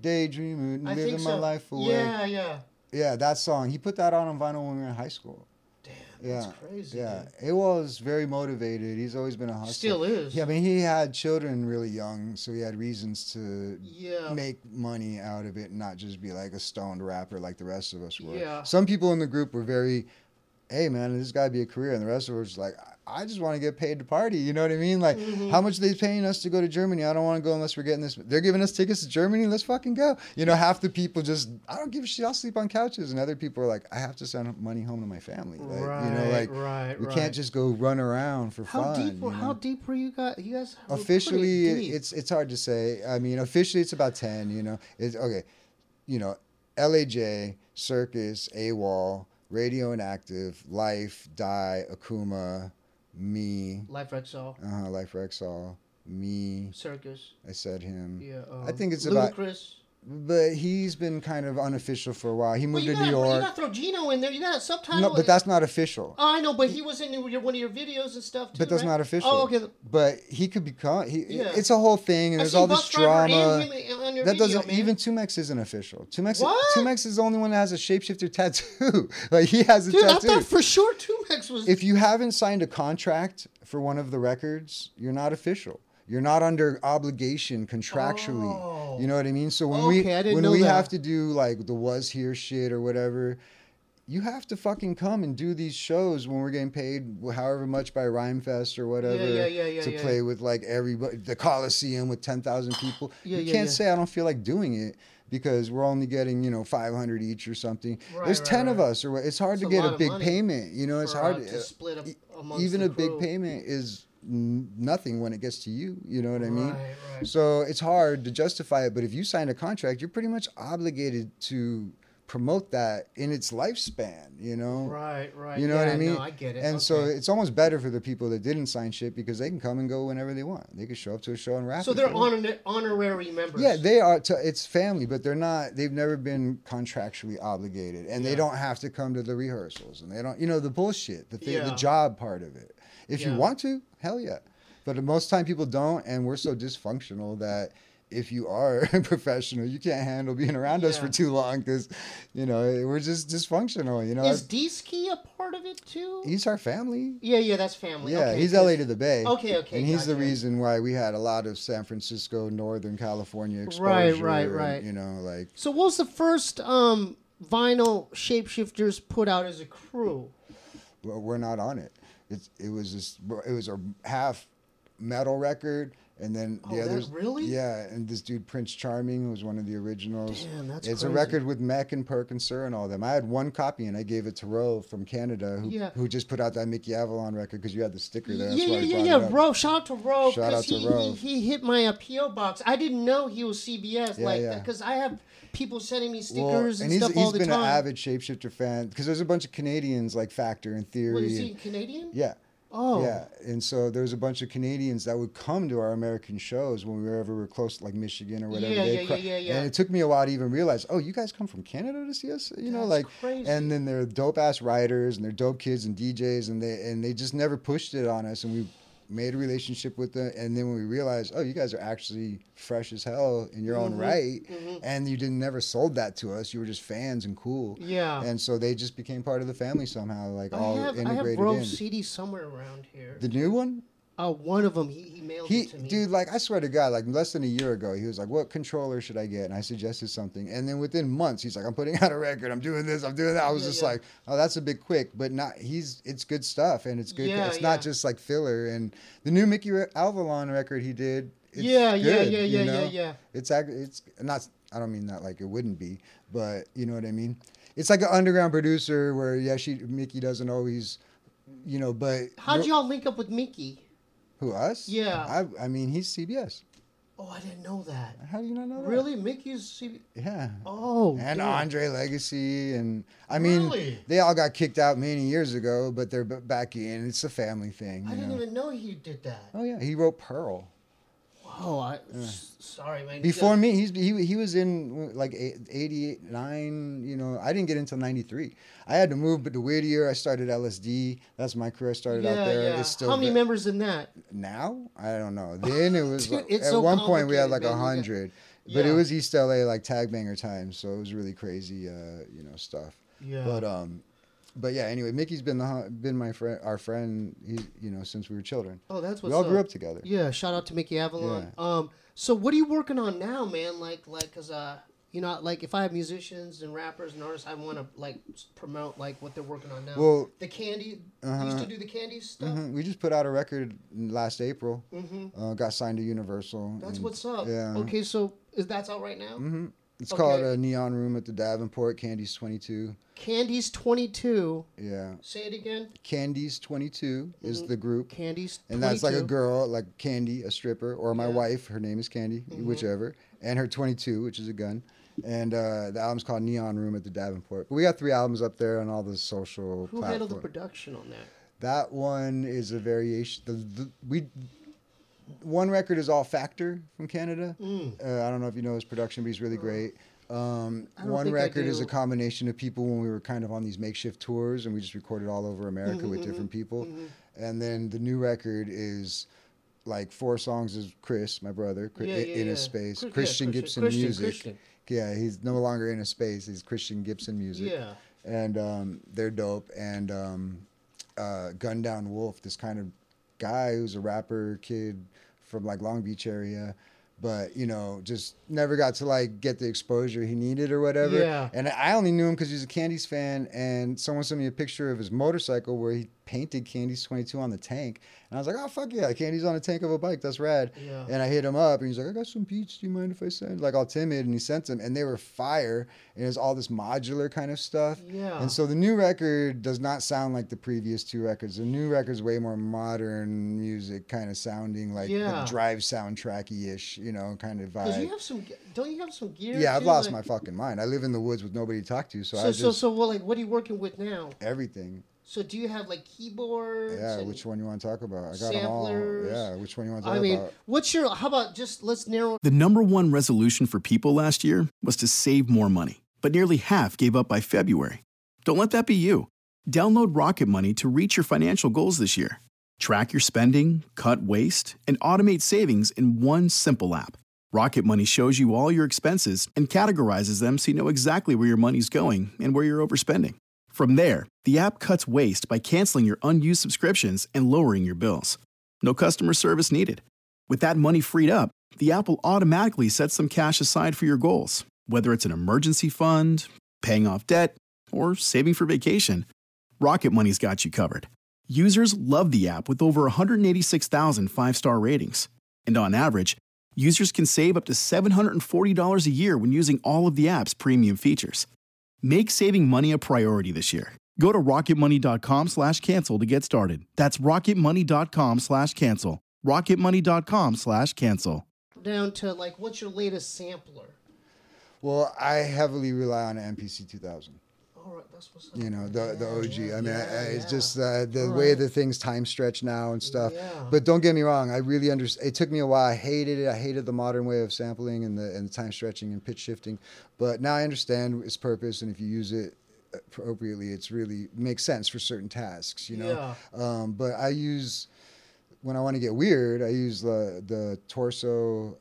I living think my so. life away. Yeah. Yeah, that song. He put that on vinyl when we were in high school. Damn, Yeah, that's crazy. yeah. Dude. It was very motivated. He's always been a hustler. Still is. Yeah, I mean, he had children really young, so he had reasons to Yeah. make money out of it, and not just be like a stoned rapper like the rest of us were. Yeah. Some people in the group were very hey man, this got to be a career. And the rest of us just like, I just want to get paid to party. You know what I mean? Like, how much are they paying us to go to Germany? I don't want to go unless we're getting this. They're giving us tickets to Germany. Let's fucking go. You know, half the people just, I don't give a shit. I'll sleep on couches. And other people are like, I have to send money home to my family. Like, you know, like, we can't just go run around for fun. How deep were you guys? You guys were officially, pretty deep. it's hard to say. I mean, officially, it's about 10, you know. It's okay. You know, LAJ, Circus, AWOL, Radio Inactive, Life, Die, Akuma, me. Life Rexall. Life Rexall. Me. Circus. I said him. Yeah. I think it's Ludacris. But he's been kind of unofficial for a while. He moved to New York. You got to throw Gino in there. You got a subtitle. No, but that's not official. Oh, I know, but he was in one of your videos and stuff too. But that's not official. Oh, okay. But he could become. It's a whole thing, and there's all this drama. That doesn't. Even Tumex isn't official. Tumex is the only one that has a shapeshifter tattoo. Like he has a tattoo. I thought for sure Tumex was. If you haven't signed a contract for one of the records, you're not official. You're not under obligation contractually. Oh. You know what I mean? So when we have to do like the Was Here shit or whatever, you have to fucking come and do these shows when we're getting paid however much by Rhymefest or whatever to play with like everybody, the Coliseum with 10,000 people. You can't say I don't feel like doing it because we're only getting, 500 each or something. There's 10 of us, or it's hard to get a big payment. You know, it's hard to split up amongst even the a big crew. Payment is nothing when it gets to you. You know what I mean? Right. So it's hard to justify it. But if you sign a contract, you're pretty much obligated to promote that in its lifespan, you know? Right. You know what I mean? No, I get it. And so it's almost better for the people that didn't sign shit because they can come and go whenever they want. They can show up to a show and rap. So they're honorary members. Yeah, they are. It's family, but they're not. They've never been contractually obligated, and they don't have to come to the rehearsals, and they don't. The bullshit, the job part of it. If you want to, hell yeah. But most time people don't, and we're so dysfunctional that if you are a professional, you can't handle being around us for too long because, we're just dysfunctional. Is D-Ski a part of it too? He's our family. Yeah, that's family. Yeah, okay, he's LA to the Bay. Okay. And he's the reason why we had a lot of San Francisco, Northern California exposure. Right. And, So what was the first vinyl Shapeshifters put out as a crew? Well, we're not on it. It was a half metal record, and then the others. Really? Yeah, and this dude Prince Charming, who was one of the originals. Damn, that's It's crazy. a record with Mech and Perk and Sir and all them. I had one copy, and I gave it to Ro from Canada, who just put out that Mickey Avalon record because you had the sticker there. Yeah. Ro, shout out to Ro. Shout out to Ro. He hit my PO box. I didn't know he was CBS because I have people sending me stickers and stuff all the time. He's been an avid Shapeshifter fan because there's a bunch of Canadians like Factor and Theory. What, is he Canadian? Yeah. Oh. Yeah, and so there's a bunch of Canadians that would come to our American shows when we were close to like Michigan or whatever. Yeah. And it took me a while to even realize, you guys come from Canada to see us? That's crazy. And then they're dope ass writers and they're dope kids and DJs and they just never pushed it on us, and we made a relationship with them. And then when we realized, you guys are actually fresh as hell in your own right, and you never sold that to us. You were just fans and cool. Yeah. And so they just became part of the family somehow, integrated I have in. Rove's CD somewhere around here. The new one? One of them, he mailed it to me. Dude, I swear to God, less than a year ago, he was like, what controller should I get? And I suggested something. And then within months, he's like, I'm putting out a record. I'm doing this. I'm doing that. I was just like, that's a bit quick. But it's good stuff. And it's good. It's not just like filler. And the new Mickey Avalon record he did, it's good. It's not, I don't mean that like it wouldn't be, but you know what I mean? It's like an underground producer where, Mickey doesn't always, but. How'd y'all link up with Mickey? Who, us? Yeah. I mean, he's CBS. Oh, I didn't know that. How do you not know that? Really? Mickey's CBS? Yeah. Oh, and damn. Andre Legacy. And, I mean, they all got kicked out many years ago, but they're back in. It's a family thing. I didn't even know he did that. Oh, yeah. He wrote Pearl. Oh, sorry, man. Before me, he was in 88, 9, I didn't get into 93. I had to move to Whittier. I started LSD. That's my career. I started out there. Yeah. It's still How many members in that? Now? I don't know. Then it was, Dude, at so one point we had 100. But it was East LA, tag banger time. So it was really crazy, stuff. Yeah. But yeah, anyway, Mickey's been my friend, our friend, since we were children. Oh, that's what's we all up. grew up together. Yeah, shout out to Mickey Avalon. Yeah. So what are you working on now, man? Cause you know, like if I have musicians and rappers and artists, I want to like promote like what they're working on now. Well, the Candy, you used to do the Candy stuff. We just put out a record last April. Got signed to Universal. That's what's up. Yeah. Okay, so that's out right now? It's called a Neon Room at the Davenport. Candy's 22. Candy's 22. Yeah. Say it again. Candy's 22 is the group. Candy's 22. And that's like a girl, like Candy, a stripper, or my wife, her name is Candy, whichever, and her 22, which is a gun. And the album's called Neon Room at the Davenport. But we got 3 albums up there on all the social Who handled the production on that? That one is a variation. One record is all Factor from Canada. I don't know if you know his production, but he's really great. One record is a combination of people when we were kind of on these makeshift tours, and we just recorded all over America with different people. And then the new record is like 4 songs is Chris, my brother, in a space. Christian Gibson Music. Christian. Yeah, he's no longer in a space. He's Christian Gibson Music. Yeah. And they're dope. And Gun Down Wolf, this kind of guy who's a rapper kid from like Long Beach area, but you know, just never got to like get the exposure he needed or whatever. Yeah. And I only knew him because he's a Candy's fan, and someone sent me a picture of his motorcycle where he painted Candy's 22 on the tank, and I was like, oh fuck yeah, Candy's on the tank of a bike, that's rad. Yeah. And I hit him up, and he's like, I got some beats, do you mind if I send? Like all timid, and he sent them, and they were fire, and it was all this modular kind of stuff. Yeah. And so the new record does not sound like the previous 2 records. The new record's way more modern music, kind of sounding like the Drive soundtracky-ish, you know, kind of vibe. Don't you have some gear? Yeah, I've lost my fucking mind. I live in the woods with nobody to talk to, so well, like, what are you working with now? Everything. So do you have like keyboards? Yeah, which one you want to talk about? I got them all. Yeah, which one you want to talk about? How about just let's narrow. The number one resolution for people last year was to save more money, but nearly half gave up by February. Don't let that be you. Download Rocket Money to reach your financial goals this year. Track your spending, cut waste, and automate savings in one simple app. Rocket Money shows you all your expenses and categorizes them so you know exactly where your money's going and where you're overspending. From there, the app cuts waste by canceling your unused subscriptions and lowering your bills. No customer service needed. With that money freed up, the app will automatically set some cash aside for your goals, whether it's an emergency fund, paying off debt, or saving for vacation. Rocket Money's got you covered. Users love the app with over 186,000 5-star ratings. And on average, users can save up to $740 a year when using all of the app's premium features. Make saving money a priority this year. Go to rocketmoney.com/cancel to get started. That's rocketmoney.com/cancel. rocketmoney.com/cancel. Down to like, what's your latest sampler? Well, I heavily rely on an MPC 2000. All right, that's what's up. You know, the OG. It's just the way the things time stretch now and stuff. Yeah. But don't get me wrong, I really understand. It took me a while. I hated it. I hated the modern way of sampling and the time stretching and pitch shifting. But now I understand its purpose, and if you use it appropriately, it's really makes sense for certain tasks, you know. Yeah. But I use, when I want to get weird, I use the Torso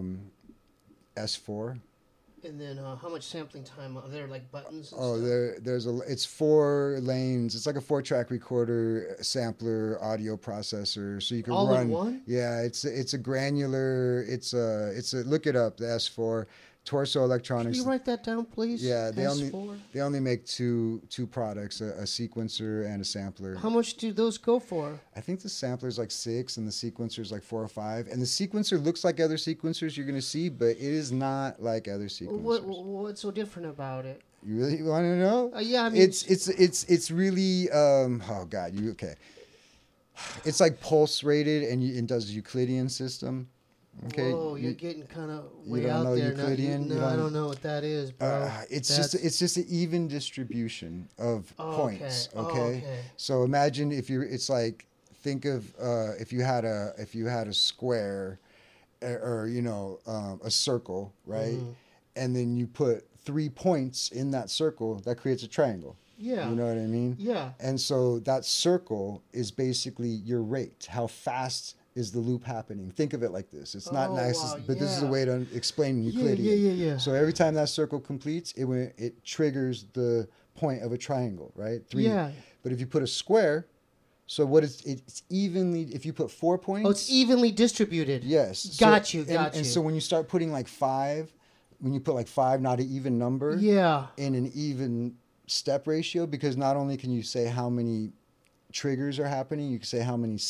S4. And then how much sampling time? Are there like buttons? It's 4 lanes. It's like a 4-track recorder, sampler, audio processor, so you can all run. In one? Yeah, it's a granular. It's a look it up. The S4. Torso Electronics. Can you write that down, please? Yeah, they only make two products, a sequencer and a sampler. How much do those go for? I think the sampler is like $6 and the sequencer is like $4 or $5. And the sequencer looks like other sequencers you're going to see, but it is not like other sequencers. What's so different about it? You really want to know? Yeah, I mean, it's really oh god, okay. It's like pulse rated and it does a Euclidean system. Okay. Whoa, you're getting kind of way out there. Euclidean? No, I don't know what that is, bro. It's just an even distribution of points. Okay? So imagine think of if you had a square, or a circle, right? Mm-hmm. And then you put 3 points in that circle, that creates a triangle. Yeah. You know what I mean? Yeah. And so that circle is basically your rate, how fast is the loop happening. Think of it like this. It's not nice, but this is a way to explain Euclidean. Yeah. So every time that circle completes, it triggers the point of a triangle, right? 3. Yeah. But if you put a square, so it's evenly, if you put 4 points. Oh, it's evenly distributed. Yes. Got you. And so when you start putting like 5, when you put like 5, not an even number, Yeah. in an even step ratio, because not only can you say how many triggers are happening, you can say how many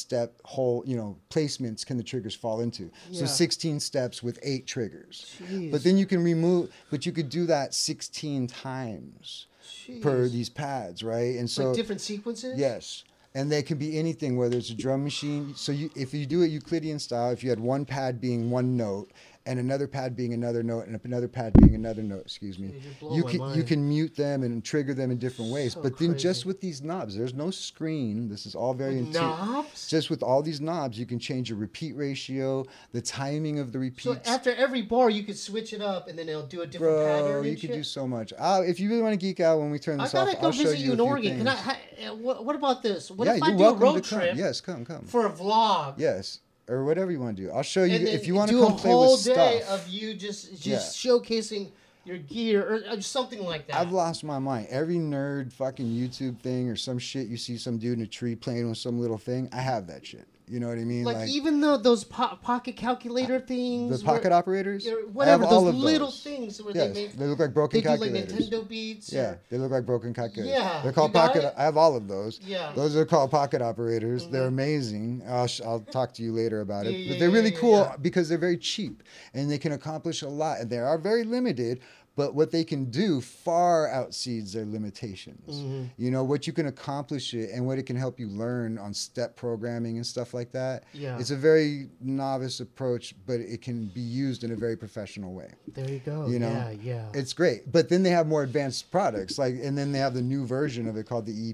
placements can the triggers fall into. So Yeah. 16 steps with 8 triggers. Jeez. But then you can but you could do that 16 times per Jeez. these pads, right? And so Like different sequences? yes. And they can be anything, whether it's a drum machine. So if you do it Euclidean style, if you had one pad being one note and another pad being another note and another pad being another note, excuse me, you can mute them and trigger them in different ways. So but then just crazy. with these knobs, there's no screen. This is all very intuitive. Knobs? Just with all these knobs, you can change your repeat ratio, the timing of the repeats. So after every bar, you could switch it up, and then it'll do a different pattern. Bro, And you could shit? do so much. If you really want to geek out when we turn I this off, gotta go I'll show visit you a in few Oregon. things. What about this? What Yeah, if I you're do a welcome road to come. trip Yes, come. for a vlog? Yes, or whatever you want to do. I'll show you And then if you want to do come a play whole with day stuff. of you just Yeah. showcasing your gear or something like that. I've lost my mind. Every nerd fucking YouTube thing or some shit, you see some dude in a tree playing with some little thing. I have that shit. You know what I mean? like even though those pocket calculator things, the pocket operators, whatever, I have all those of little those. things where Yes, they they look like broken do like calculators. Nintendo Beats. Yeah, or- they look like broken calculators. Yeah, They're called you got pocket. it? I have all of those. Yeah. Mm-hmm. Those are called pocket operators. They're amazing. I'll talk to you later about it. Yeah, But yeah, they're really yeah, cool yeah. because they're very cheap and they can accomplish a lot. And they are very limited. But what they can do far outseeds their limitations. Mm-hmm. You know, what you can accomplish it and what it can help you learn on step programming and stuff like that. Yeah. It's a very novice approach, but it can be used in a very professional way. There you go. You know, yeah. It's great. But then they have more advanced products, and then they have the new version of it called the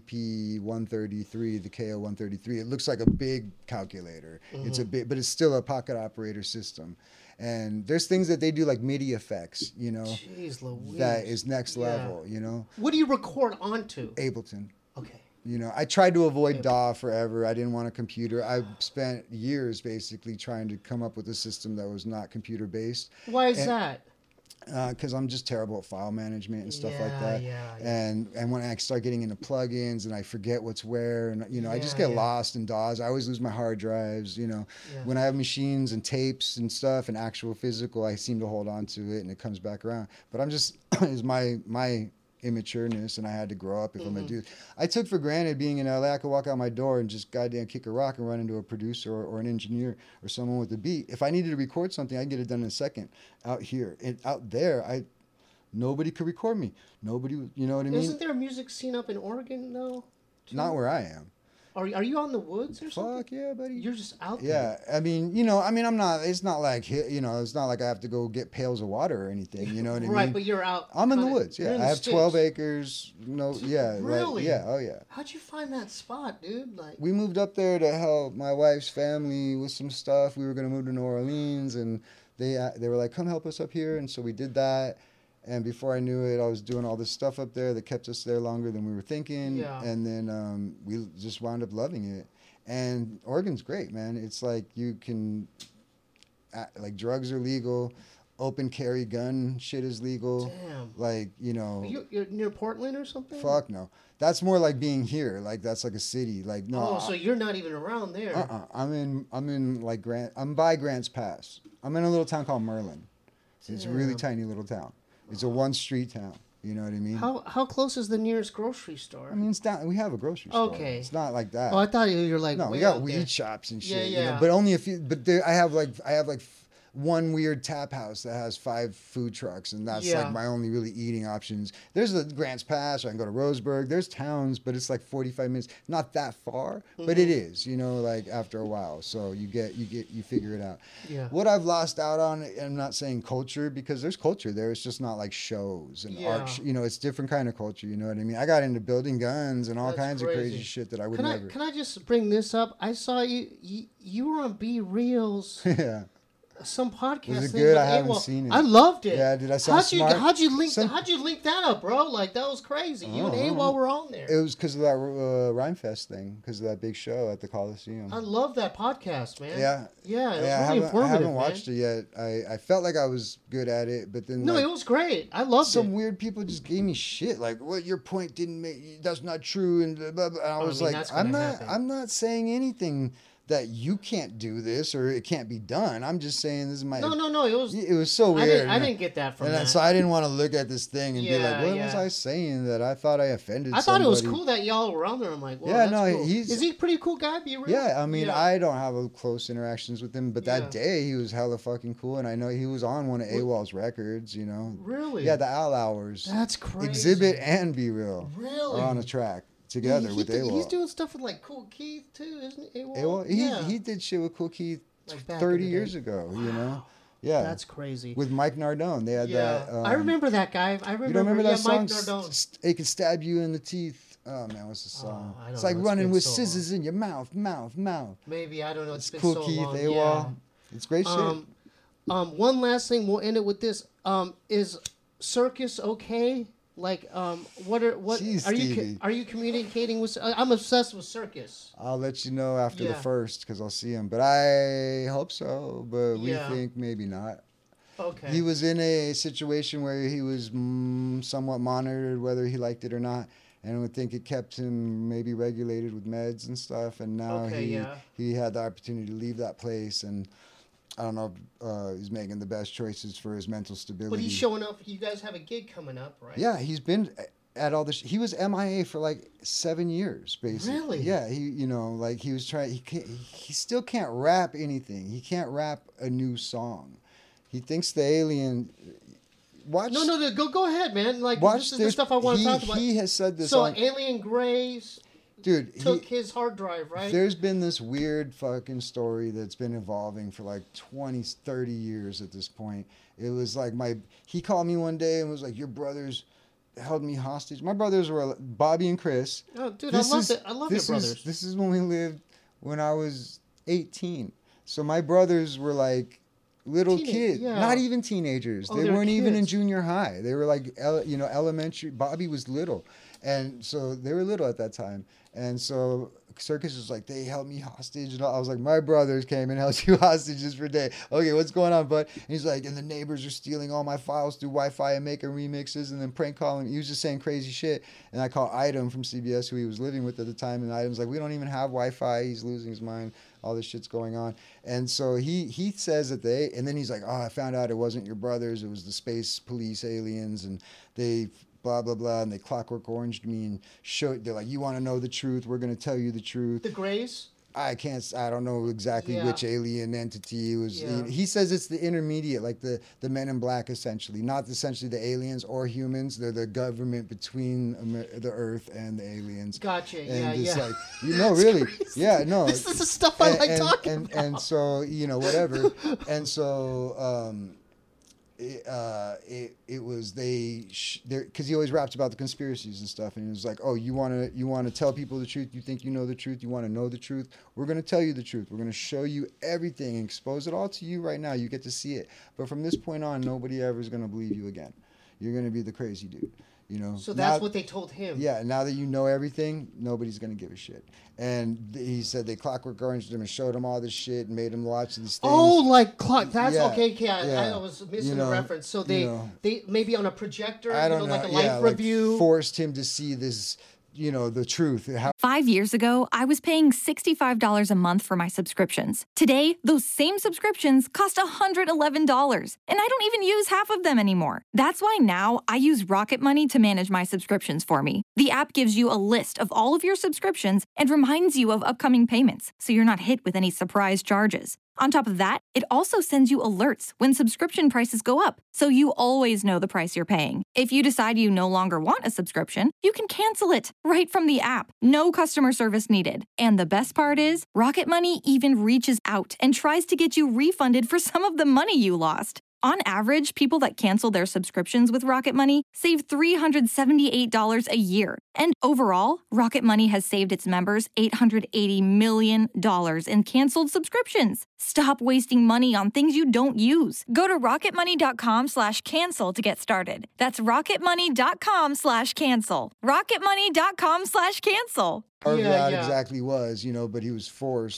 EP133, the KO133. It looks like a big calculator. It's a big, but it's still a pocket operator system. And there's things that they do like MIDI effects, you know, Jeez Louise. that is next Yeah. level, you know. What do you record onto? Ableton. Okay. You know, I tried to avoid DAW forever. I didn't want a computer. I spent years basically trying to come up with a system that was not computer based. Why is And- that? Because I'm just terrible at file management and stuff like Yeah, that. yeah. And when I start getting into plugins and I forget what's where, and you know, I just get Yeah. lost in DAWs. I always lose my hard drives. You know, Yeah. when I have machines and tapes and stuff and actual physical, I seem to hold on to it and it comes back around. But I'm just is my immatureness, and I had to grow up if I'm gonna do it. I took for granted being in LA, I could walk out my door and just goddamn kick a rock and run into a producer or an engineer or someone with a beat. If I needed to record something, I'd get it done in a second. Out here and out there, nobody could record me. Nobody, you know what I mean? Isn't there a music scene up in Oregon though? too? Not where I am. Are you on the woods or something? Fuck yeah, buddy. You're just out there. Yeah, I mean, I'm not. It's not like it's not like I have to go get pails of water or anything. You know what I mean? Right, but you're out. I'm in the kinda- woods. you're Yeah, in I the have 12 sticks. acres. No, yeah, Really? yeah, oh yeah. How'd you find that spot, dude? Like, We moved up there to help my wife's family with some stuff. We were gonna move to New Orleans, and they were like, "Come help us up here," and so we did that. And before I knew it, I was doing all this stuff up there that kept us there longer than we were thinking. Yeah. And then we just wound up loving it. And Oregon's great, man. It's like you can, like drugs are legal, open carry gun shit is legal. Damn. Like, you're near Portland or something? fuck no. That's more like being here. Like that's like a city. Like no. Oh, so you're not even around there. I'm in like I'm by Grants Pass. I'm in a little town called Merlin. It's a really tiny little town. It's a one street town. You know what I mean? How close is the nearest grocery store? I mean, it's down. We have a grocery store. Okay. It's not like that. Oh, I thought you were like. No, we way got out weed there. shops and Yeah, shit. yeah. But only if you. But there, I have like one weird tap house that has 5 food trucks, and that's Yeah. like my only really eating options. There's the Grants Pass, or I can go to Roseburg. There's towns, but it's like 45 minutes. Not that far, but it is. Like after a while, so you figure it out. Yeah. What I've lost out on, I'm not saying culture, because there's culture there. It's just not like shows and Yeah. art. It's different kind of culture. You know what I mean? I got into building guns and all That's kinds of crazy. crazy shit that I would Can never. I just bring this up? I saw you were on B Reels. Yeah. Some podcast. Was it thing good? with I haven't AWOL. seen it. I loved it. Yeah, did I sound smart? How'd you link Some- how'd you link that up, bro? Like that was crazy. You and AWOL were on there. It was because of that Rhymefest thing, because of that big show at the Coliseum. I love that podcast, man. Yeah. Yeah, it was I really haven't informative, watched man. it yet. I felt like I was good at it, but then No, like, it was great. I loved some it. weird people just gave me shit like, "What your point didn't make? That's not true." And blah, blah, blah. And I was mean, like, that's gonna happen. I'm not saying anything that you can't do this or it can't be done. I'm just saying this is my. No. It was so weird. I didn't get that from and that. So I didn't want to look at this thing and be like, what Yeah. was I saying that I thought I offended I thought it was somebody? cool that y'all were on there. I'm like, well, Yeah, that's no, cool. Is he a pretty cool guy? Be real? Yeah, I mean, Yeah. I don't have a close interactions with him, but Yeah. that day he was hella fucking cool, and I know he was on one of AWOL's records, you know. Really? Yeah, the Al Hours. That's crazy. Exhibit and Be Real Really? are on a track together with AWOL. He's doing stuff with like Cool Keith too, isn't he? AWOL? He did shit with Cool Keith Like back 30 in the years day. ago, you know. Yeah. That's crazy. With Mike Nardone. They had that. I remember that guy. I remember. You don't remember that song? Mike Nardone. It can stab you in the teeth. Oh man, what's the song? I don't It's know. like It's running been with so scissors in your mouth. Maybe, I don't know. It's been Cool so Keith, long. AWOL. Yeah. It's great shit. One last thing. We'll end it with this. Is Circus okay? Like, Jeez, Stevie. are you communicating with? I'm obsessed with Circus. I'll let you know after the Yeah. first because I'll see him. But I hope so. But we Yeah. think maybe not. Okay. He was in a situation where he was somewhat monitored, whether he liked it or not. And I would think it kept him maybe regulated with meds and stuff. And now he had the opportunity to leave that place. And I don't know if he's making the best choices for his mental stability. But he's showing up. You guys have a gig coming up, right? Yeah, he's been at all this. He was MIA for like 7 years, basically. Really? Yeah, he was trying. He still can't rap anything. He can't rap a new song. He thinks the alien. Watch. No. Go ahead, man. Like, Watch this is the stuff I want to talk about. He has said this. So Alien Grays dude, took his hard drive, right? There's been this weird fucking story that's been evolving for like 20, 30 years at this point. It was like he called me one day and was like, your brothers held me hostage. My brothers were Bobby and Chris. Oh, dude, I love your brothers. This is when we lived when I was 18. So my brothers were like little kids, yeah. not even teenagers. Oh, They they were weren't even in kids. junior high. They were like, elementary. Bobby was little. And so they were little at that time. And so Circus was like, they held me hostage. And I was like, my brothers came and held you hostages for a day. Okay, what's going on, bud? And he's like, and the neighbors are stealing all my files through Wi-Fi and making remixes and then prank calling. He was just saying crazy shit. And I called Item from CBS, who he was living with at the time. And Item's like, we don't even have Wi-Fi. He's losing his mind. All this shit's going on. And so he says that and then he's like, oh, I found out it wasn't your brothers. It was the space police aliens. And they blah, blah, blah. And they Clockwork Oranged me and they're like, you want to know the truth? We're going to tell you the truth. The Grays? I don't know exactly which alien entity it was. Yeah. He says it's the intermediate, like the Men in Black, essentially. Not essentially the aliens or humans. They're the government between the Earth and the aliens. Gotcha. And yeah. like, really. Crazy. Yeah, no. This is the stuff I like talking about. And so, whatever. And so, it was because he always raps about the conspiracies and stuff, and he was like, oh, you want to tell people the truth? You think you know the truth? You want to know the truth? We're going to tell you the truth. We're going to show you everything and expose it all to you right now. You get to see it, but from this point on, nobody ever is going to believe you again. You're going to be the crazy dude. So that's what they told him. Yeah, now that you know everything, nobody's going to give a shit. And he said they Clockwork Oranged him and showed him all this shit and made him watch these things. Oh, like clock. That's Yeah, okay. yeah. I was missing the reference. So they maybe on a projector, I don't know, like a life review. forced him to see this, the truth. 5 years ago, I was paying $65 a month for my subscriptions. Today, those same subscriptions cost $111, and I don't even use half of them anymore. That's why now I use Rocket Money to manage my subscriptions for me. The app gives you a list of all of your subscriptions and reminds you of upcoming payments, so you're not hit with any surprise charges. On top of that, it also sends you alerts when subscription prices go up, so you always know the price you're paying. If you decide you no longer want a subscription, you can cancel it right from the app. No customer service needed. And the best part is, Rocket Money even reaches out and tries to get you refunded for some of the money you lost. On average, people that cancel their subscriptions with Rocket Money save $378 a year. And overall, Rocket Money has saved its members $880 million in canceled subscriptions. Stop wasting money on things you don't use. Go to rocketmoney.com/cancel to get started. That's rocketmoney.com/cancel. rocketmoney.com/cancel. That exactly was, but he was forced.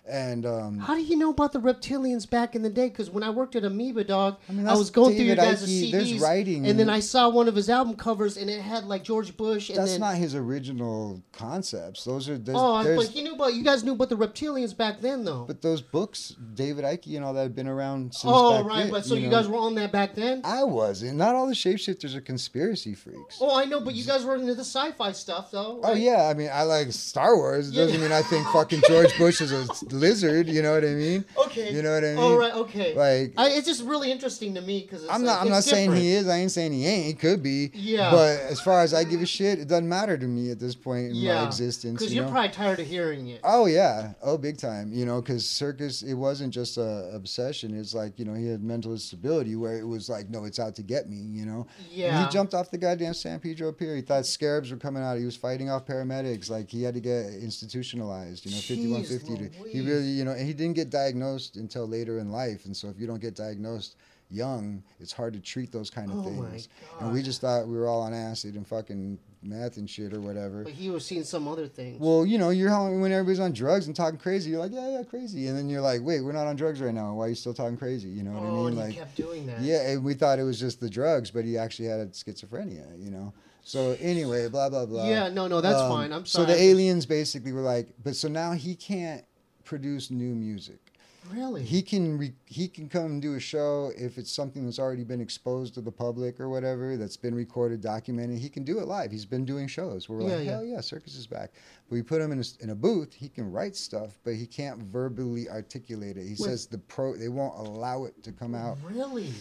And how do you know about the reptilians back in the day? Because when I worked at Amoeba, dog, I mean, I was going through your David guys' Icke. CDs, There's writing, and then I saw one of his album covers, and it had like George Bush. And that's then, not his original concepts. Those are but you guys knew about the reptilians back then, though. But those books, David Icke and all that, have been around since back right. then. But so you know? guys were on that back then. I wasn't. Not all the shapeshifters are conspiracy freaks. Oh, I know, but you guys were into the sci-fi stuff, though. Right? Oh yeah, I mean, I like Star Wars. It Yeah. doesn't mean I think fucking George Bush is a lizard. You know what I mean? Okay. You know what I mean? Oh right. Okay. Like, it's just really interesting to me because I'm not saying he is. I ain't saying he ain't. He could be. Yeah. But as far as I give a shit, it doesn't matter to me at this point in my existence. Because you you're know? probably tired of hearing it. Oh yeah, big time. You know, because Circus, it wasn't just a obsession. It's like, you know, he had mental instability where it was like, no, it's out to get me. You know. Yeah. And he jumped off the goddamn San Pedro Pier. He thought scarabs were coming out. He was fighting off paramedics. Like he had to get institutionalized. You know, 5150. He really, you know, and he didn't get diagnosed until later in life. And so if you don't get diagnosed young, it's hard to treat those kind of things. And we just thought we were all on acid and fucking meth and shit or whatever. But he was seeing some other things. Well, you know, when everybody's on drugs and talking crazy, you're like, yeah, crazy. And then you're like, wait, we're not on drugs right now. Why are you still talking crazy? You know what I mean? And like, he kept doing that. Yeah, and we thought it was just the drugs, but he actually had schizophrenia, you know? So anyway, blah, blah, blah. Yeah, no, that's fine. I'm sorry. So the aliens basically were like, but so now he can't produce new music. Really? He can come and do a show if it's something that's already been exposed to the public or whatever, that's been recorded, documented. He can do it live. He's been doing shows where we're like, hell yeah, Circus is back. But we put him in a booth. He can write stuff, but he can't verbally articulate it. He says they won't allow it to come out. Really?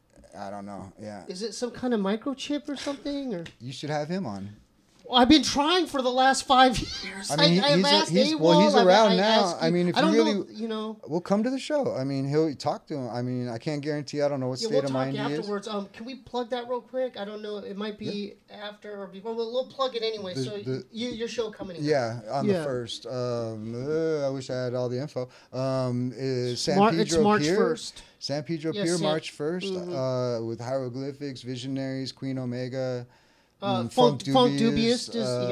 I don't know. Yeah. Is it some kind of microchip or something? Or you should have him on. Well, I've been trying for the last 5 years. I mean, he's around now. I mean, if you really, we'll come to the show. I mean, he'll talk to him. I mean, I can't guarantee. I don't know what state of mind he is. Afterwards. Can we plug that real quick? I don't know. It might be after or before. We'll plug it anyway. Your show coming in. Yeah, on the 1st. I wish I had all the info. San Pedro March Pier. 1st. San Pedro Pier, March 1st, with Hieroglyphics, Visionaries, Queen Omega. Funk Dubious,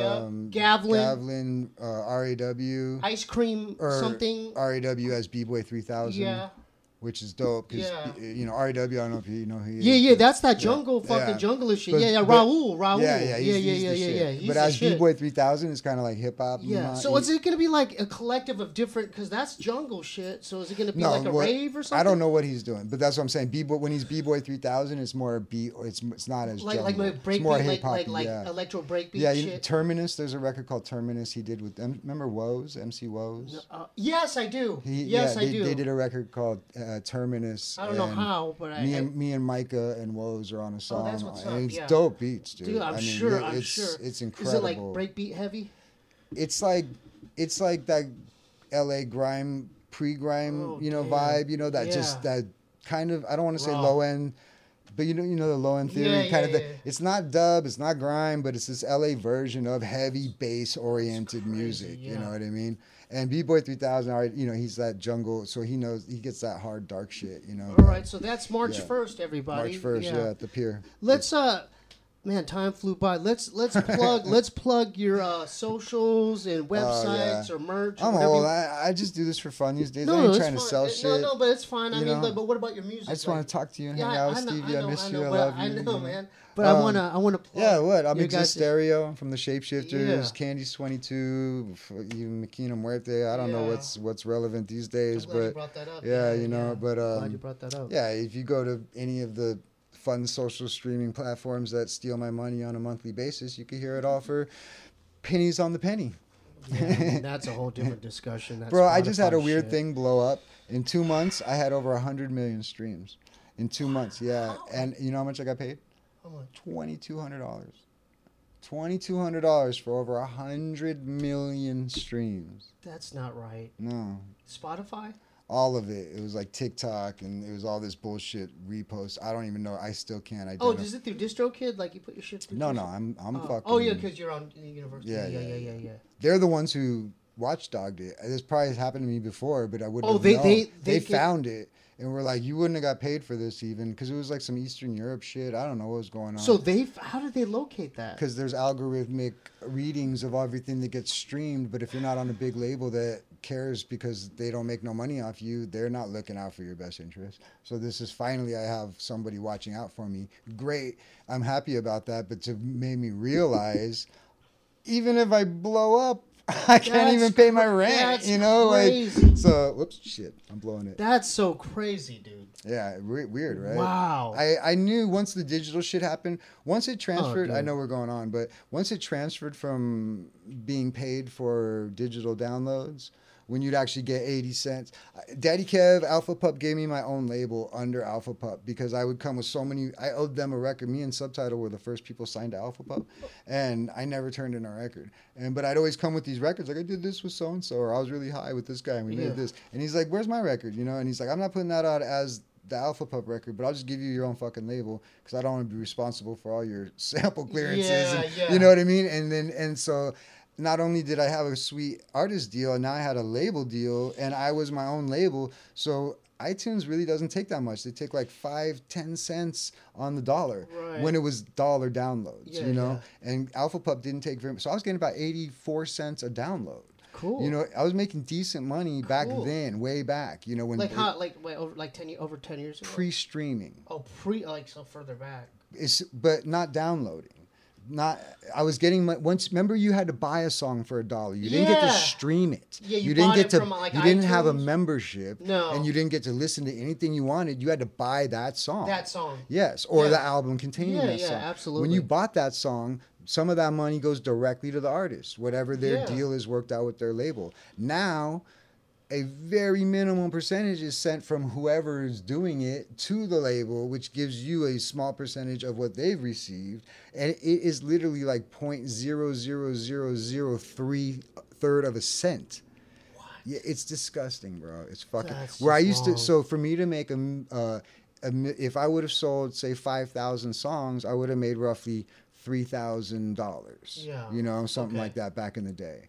Gavlin, RAW, Ice Cream something. RAW as B-Boy 3000. Yeah. Which is dope because you know RAW. I don't know if you know who he is. Yeah, that's that jungle fucking jungle shit. Raul. Yeah. But as B-Boy 3000, it's kind of like hip hop. Yeah. So is it gonna be like a collective of different? Because that's jungle shit. So is it gonna be like a rave or something? I don't know what he's doing, but that's what I'm saying. B-Boy, when he's B-Boy 3000, it's more beat. It's not as jungle. Like break it's more beat, hip hop. like electro break beat. Yeah, shit. Terminus. There's a record called Terminus. He did with them. Remember Woes? MC Woes. Yes, I do. I do. They did a record called Terminus. I don't know how, but me and Micah and Woes are on a song. Oh, that's what's up. And it's dope beats, dude. Dude, I'm sure. It's incredible. Is it like breakbeat heavy? It's like that L.A. grime, pre-grime, vibe. You know that just that kind of. I don't want to say low end, but you know the low end theory kind of. It's not dub, it's not grime, but it's this L.A. version of heavy bass oriented music. You know what I mean? And B-Boy 3000, he's that jungle, so he gets that hard, dark shit, All right, so that's March 1st, everybody. March 1st, at the pier. Let's, man, time flew by. Let's plug your socials and websites or merch. I'm old. I just do this for fun these days. I ain't trying to sell shit. No, but it's fine. I mean, but what about your music? I just want to talk to you and hang out with Stevie. I miss you. I love you. I know, man. But I wanna plug. Yeah, what? I'm Exist Stereo from the Shapeshifters, Candy's 22, even Makina Muerte. I don't know what's relevant these days, but you brought that up. but glad you brought that up. Yeah, if you go to any of the fun social streaming platforms that steal my money on a monthly basis, you can hear it all for pennies on the penny. Yeah, that's a whole different discussion. That's Bro, I just had a weird thing blow up. In 2 months, I had over 100 million streams. In 2 months, yeah. And you know how much I got paid? How much? $2,200. $2,200 for over 100 million streams. That's not right. No. Spotify? All of it. It was like TikTok, and it was all this bullshit repost. I don't even know. I still can't identify. Oh, is it through DistroKid? Like you put your shit through? No, I'm fucking. Oh yeah, because you're on University. Yeah. They're the ones who watchdogged it. This probably happened to me before, but I wouldn't. Oh, have known. They found it. And we're like, you wouldn't have got paid for this even, because it was like some Eastern Europe shit. I don't know what was going on. So how did they locate that? Because there's algorithmic readings of everything that gets streamed, but if you're not on a big label that cares because they don't make no money off you, they're not looking out for your best interest. So this is finally, I have somebody watching out for me. Great. I'm happy about that, but to make me realize, even if I blow up, I can't even pay my rent, That's you know? crazy. Like, so, whoops, shit, I'm blowing it. That's so crazy, dude. Yeah, weird, right? Wow. I knew once the digital shit happened, once it transferred, dude. I know we're going on, but once it transferred from being paid for digital downloads, when you'd actually get 80 cents. Daddy Kev, Alpha Pup gave me my own label under Alpha Pup because I would come with so many, I owed them a record. Me and Subtitle were the first people signed to Alpha Pup, and I never turned in a record. But I'd always come with these records, like I did this with so-and-so, or I was really high with this guy, and we made this. And he's like, where's my record? You know, and he's like, I'm not putting that out as the Alpha Pup record, but I'll just give you your own fucking label because I don't want to be responsible for all your sample clearances. You know what I mean? And so not only did I have a sweet artist deal, and now I had a label deal, and I was my own label. So iTunes really doesn't take that much. They take like 5-10 cents on the dollar when it was dollar downloads, you know? And Alpha Pup didn't take very much. So I was getting about 84 cents a download. Cool. You know, I was making decent money back then, way back. You know, when over 10 years ago. Pre-streaming. Oh, so further back. But not downloading. I was getting once. Remember, you had to buy a song for $1. You didn't get to stream it. Yeah, you didn't get to. From, like, you didn't iTunes? have a membership. No. And you didn't get to listen to anything you wanted. You had to buy that song. Yes, or the album containing that song. Yeah, absolutely. When you bought that song, some of that money goes directly to the artist, whatever their deal is worked out with their label. Now, a very minimum percentage is sent from whoever is doing it to the label, which gives you a small percentage of what they've received. And it is literally like 0.00003 third of a cent. What? Yeah, it's disgusting, bro. It's fucking. That's where I used wrong. to. So for me to make if I would have sold, say, 5,000 songs, I would have made roughly $3,000. Yeah. You know, something like that back in the day.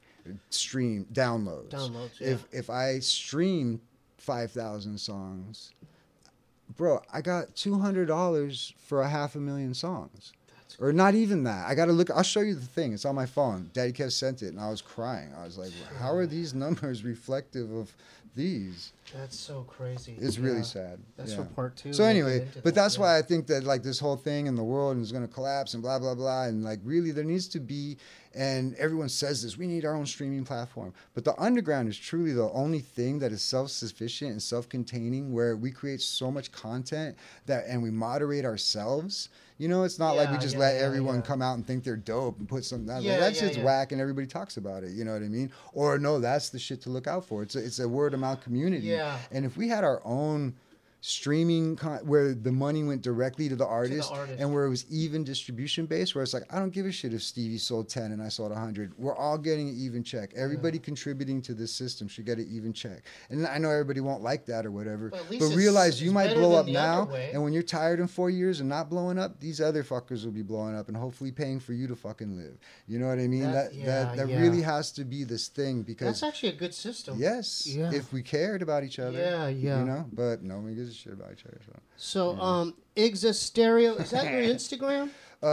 Downloads. Yeah. If I stream 5,000 songs, bro, I got $200 for 500,000 songs. Or not even that. I got to look. I'll show you the thing. It's on my phone. Daddy Kev sent it, and I was crying. I was like, how are these numbers reflective of these? That's so crazy. It's really sad. That's for part 2. So anyway, but that's why I think that like this whole thing in the world is going to collapse and blah, blah, blah. And like really there needs to be, and everyone says this, we need our own streaming platform. But the underground is truly the only thing that is self-sufficient and self-containing, where we create so much content and we moderate ourselves. You know, it's not like we just let everyone come out and think they're dope and put something out. That shit's whack and everybody talks about it. You know what I mean? Or no, that's the shit to look out for. It's a word of mouth community. Yeah. And if we had our own streaming where the money went directly to the artist, and where it was even distribution based, where it's like, I don't give a shit if Stevie sold 10 and I sold 100. We're all getting an even check. Everybody contributing to this system should get an even check. And I know everybody won't like that or whatever, but realize you might blow up now, and when you're tired in 4 years and not blowing up, these other fuckers will be blowing up and hopefully paying for you to fucking live. You know what I mean? That really has to be this thing, because that's actually a good system. Yes. Yeah. If we cared about each other. Yeah. You know, but nobody gives a shit about each other. So Exist Stereo, is that your Instagram?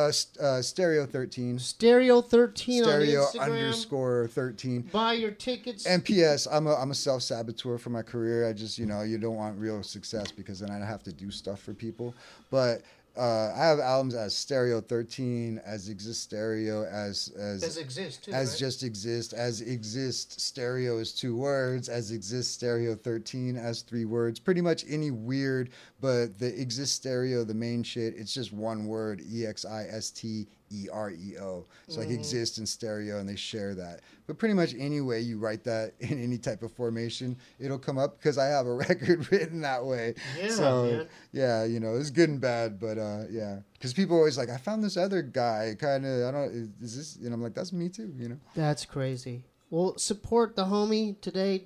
Stereo 13. Stereo 13 Stereo on Instagram. _13. Buy your tickets. And P.S. I'm a self-saboteur for my career. I just, you know, you don't want real success because then I have to do stuff for people. But I have albums as Stereo 13, as Exist Stereo, as Exist too, as right? Just Exist, as Exist Stereo is 2 words, as Exist Stereo 13 as 3 words. Pretty much any weird, but the Exist Stereo, the main shit, it's just 1 word, EXISTEREO. So like exist and stereo, and they share that. But pretty much any way you write that in any type of formation, it'll come up because I have a record written that way. Yeah, so man. Yeah, you know, it's good and bad, but yeah. Because people are always like, I found this other guy, kind of, I don't, is this, and I'm like, that's me too, you know. That's crazy. Well, support the homie today.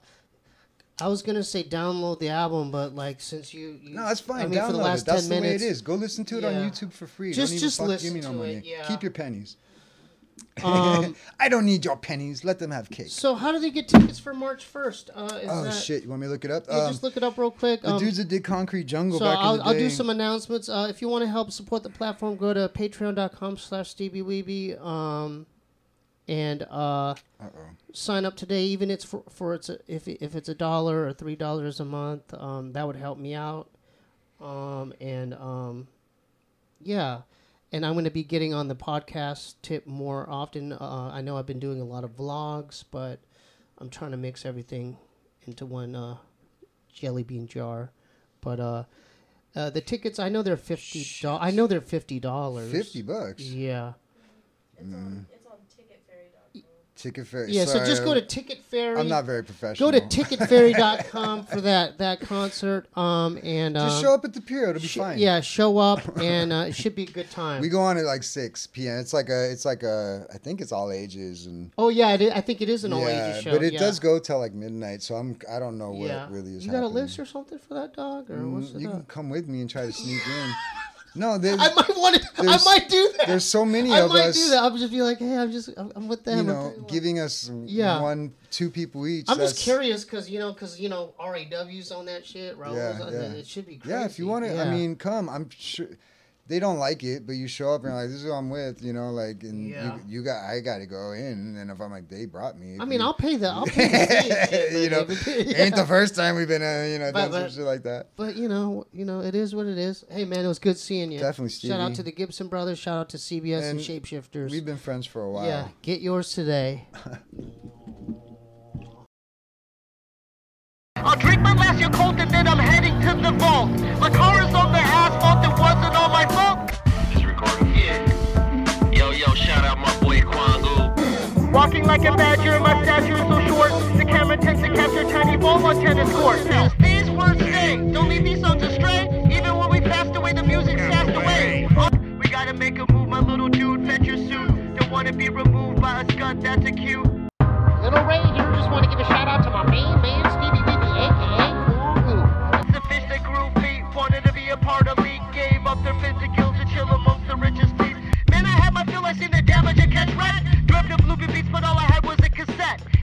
I was gonna say download the album, but like since you no, that's fine. I mean, download for the last it. That's 10 minutes, the way it is. Go listen to it on YouTube for free. Just Don't even listen give me no to money. it. Yeah. Keep your pennies. I don't need your pennies. Let them have cake. So how do they get tickets for March 1st? Shit! You want me to look it up? Yeah, just look it up real quick. The dudes that did Concrete Jungle So back in the day. I'll do some announcements. If you want to help support the platform, go to patreon.com/StevieWeeby. And sign up today. Even if it's $1 or $3 a month, that would help me out. Yeah. And I'm going to be getting on the podcast tip more often. I know I've been doing a lot of vlogs, but I'm trying to mix everything into one jelly bean jar. But the tickets, I know they're $50. I know they're $50. $50. Yeah. It's on ticketferry.com. Ticket Ferry. Yeah, Sorry, so just go to Ticket Ferry. I'm not very professional. Go to ticketferry.com for that concert. Just show up at the pier. It'll be fine. Yeah, show up, and it should be a good time. We go on at like 6 p.m. It's like a. I think it's all ages and. Oh yeah, I think it is an all ages show. But it does go till like midnight, so I don't know what really is. You got a list or something for that dog, or what's You can come with me and try to sneak in. No, I might do that. There's so many of us. I might do that. I'll just be like, hey, I'm with them. You know, giving us 1-2 people each. I'm just curious because RAW's on that shit. Raul's on it. It should be crazy. Yeah, if you want to, I mean, come. I'm sure they don't like it, but you show up and you're like, this is who I'm with. You know, like, and I got to go in. And if I'm like, they brought me. I mean, I'll pay the fee. You know, ain't the first time we've been done some shit like that. But it is what it is. Hey man, it was good seeing you. Definitely, Stevie. Shout out to the Gibson brothers. Shout out to CBS and Shapeshifters. We've been friends for a while. Yeah, get yours today. I'll drink my last Yakult and then I'm heading to the vault. My car is on the asphalt, it wasn't all my fault. Just recording. Yeah. Yo, shout out my boy Kwangu. Walking like a badger and my stature is so short. The camera tends to capture tiny ball on tennis court. Now, these words stay, don't leave these songs astray. Even when we passed away, the music passed away. We gotta make a move, my little dude, fetch your suit. Don't wanna be removed by a scud, that's a cue.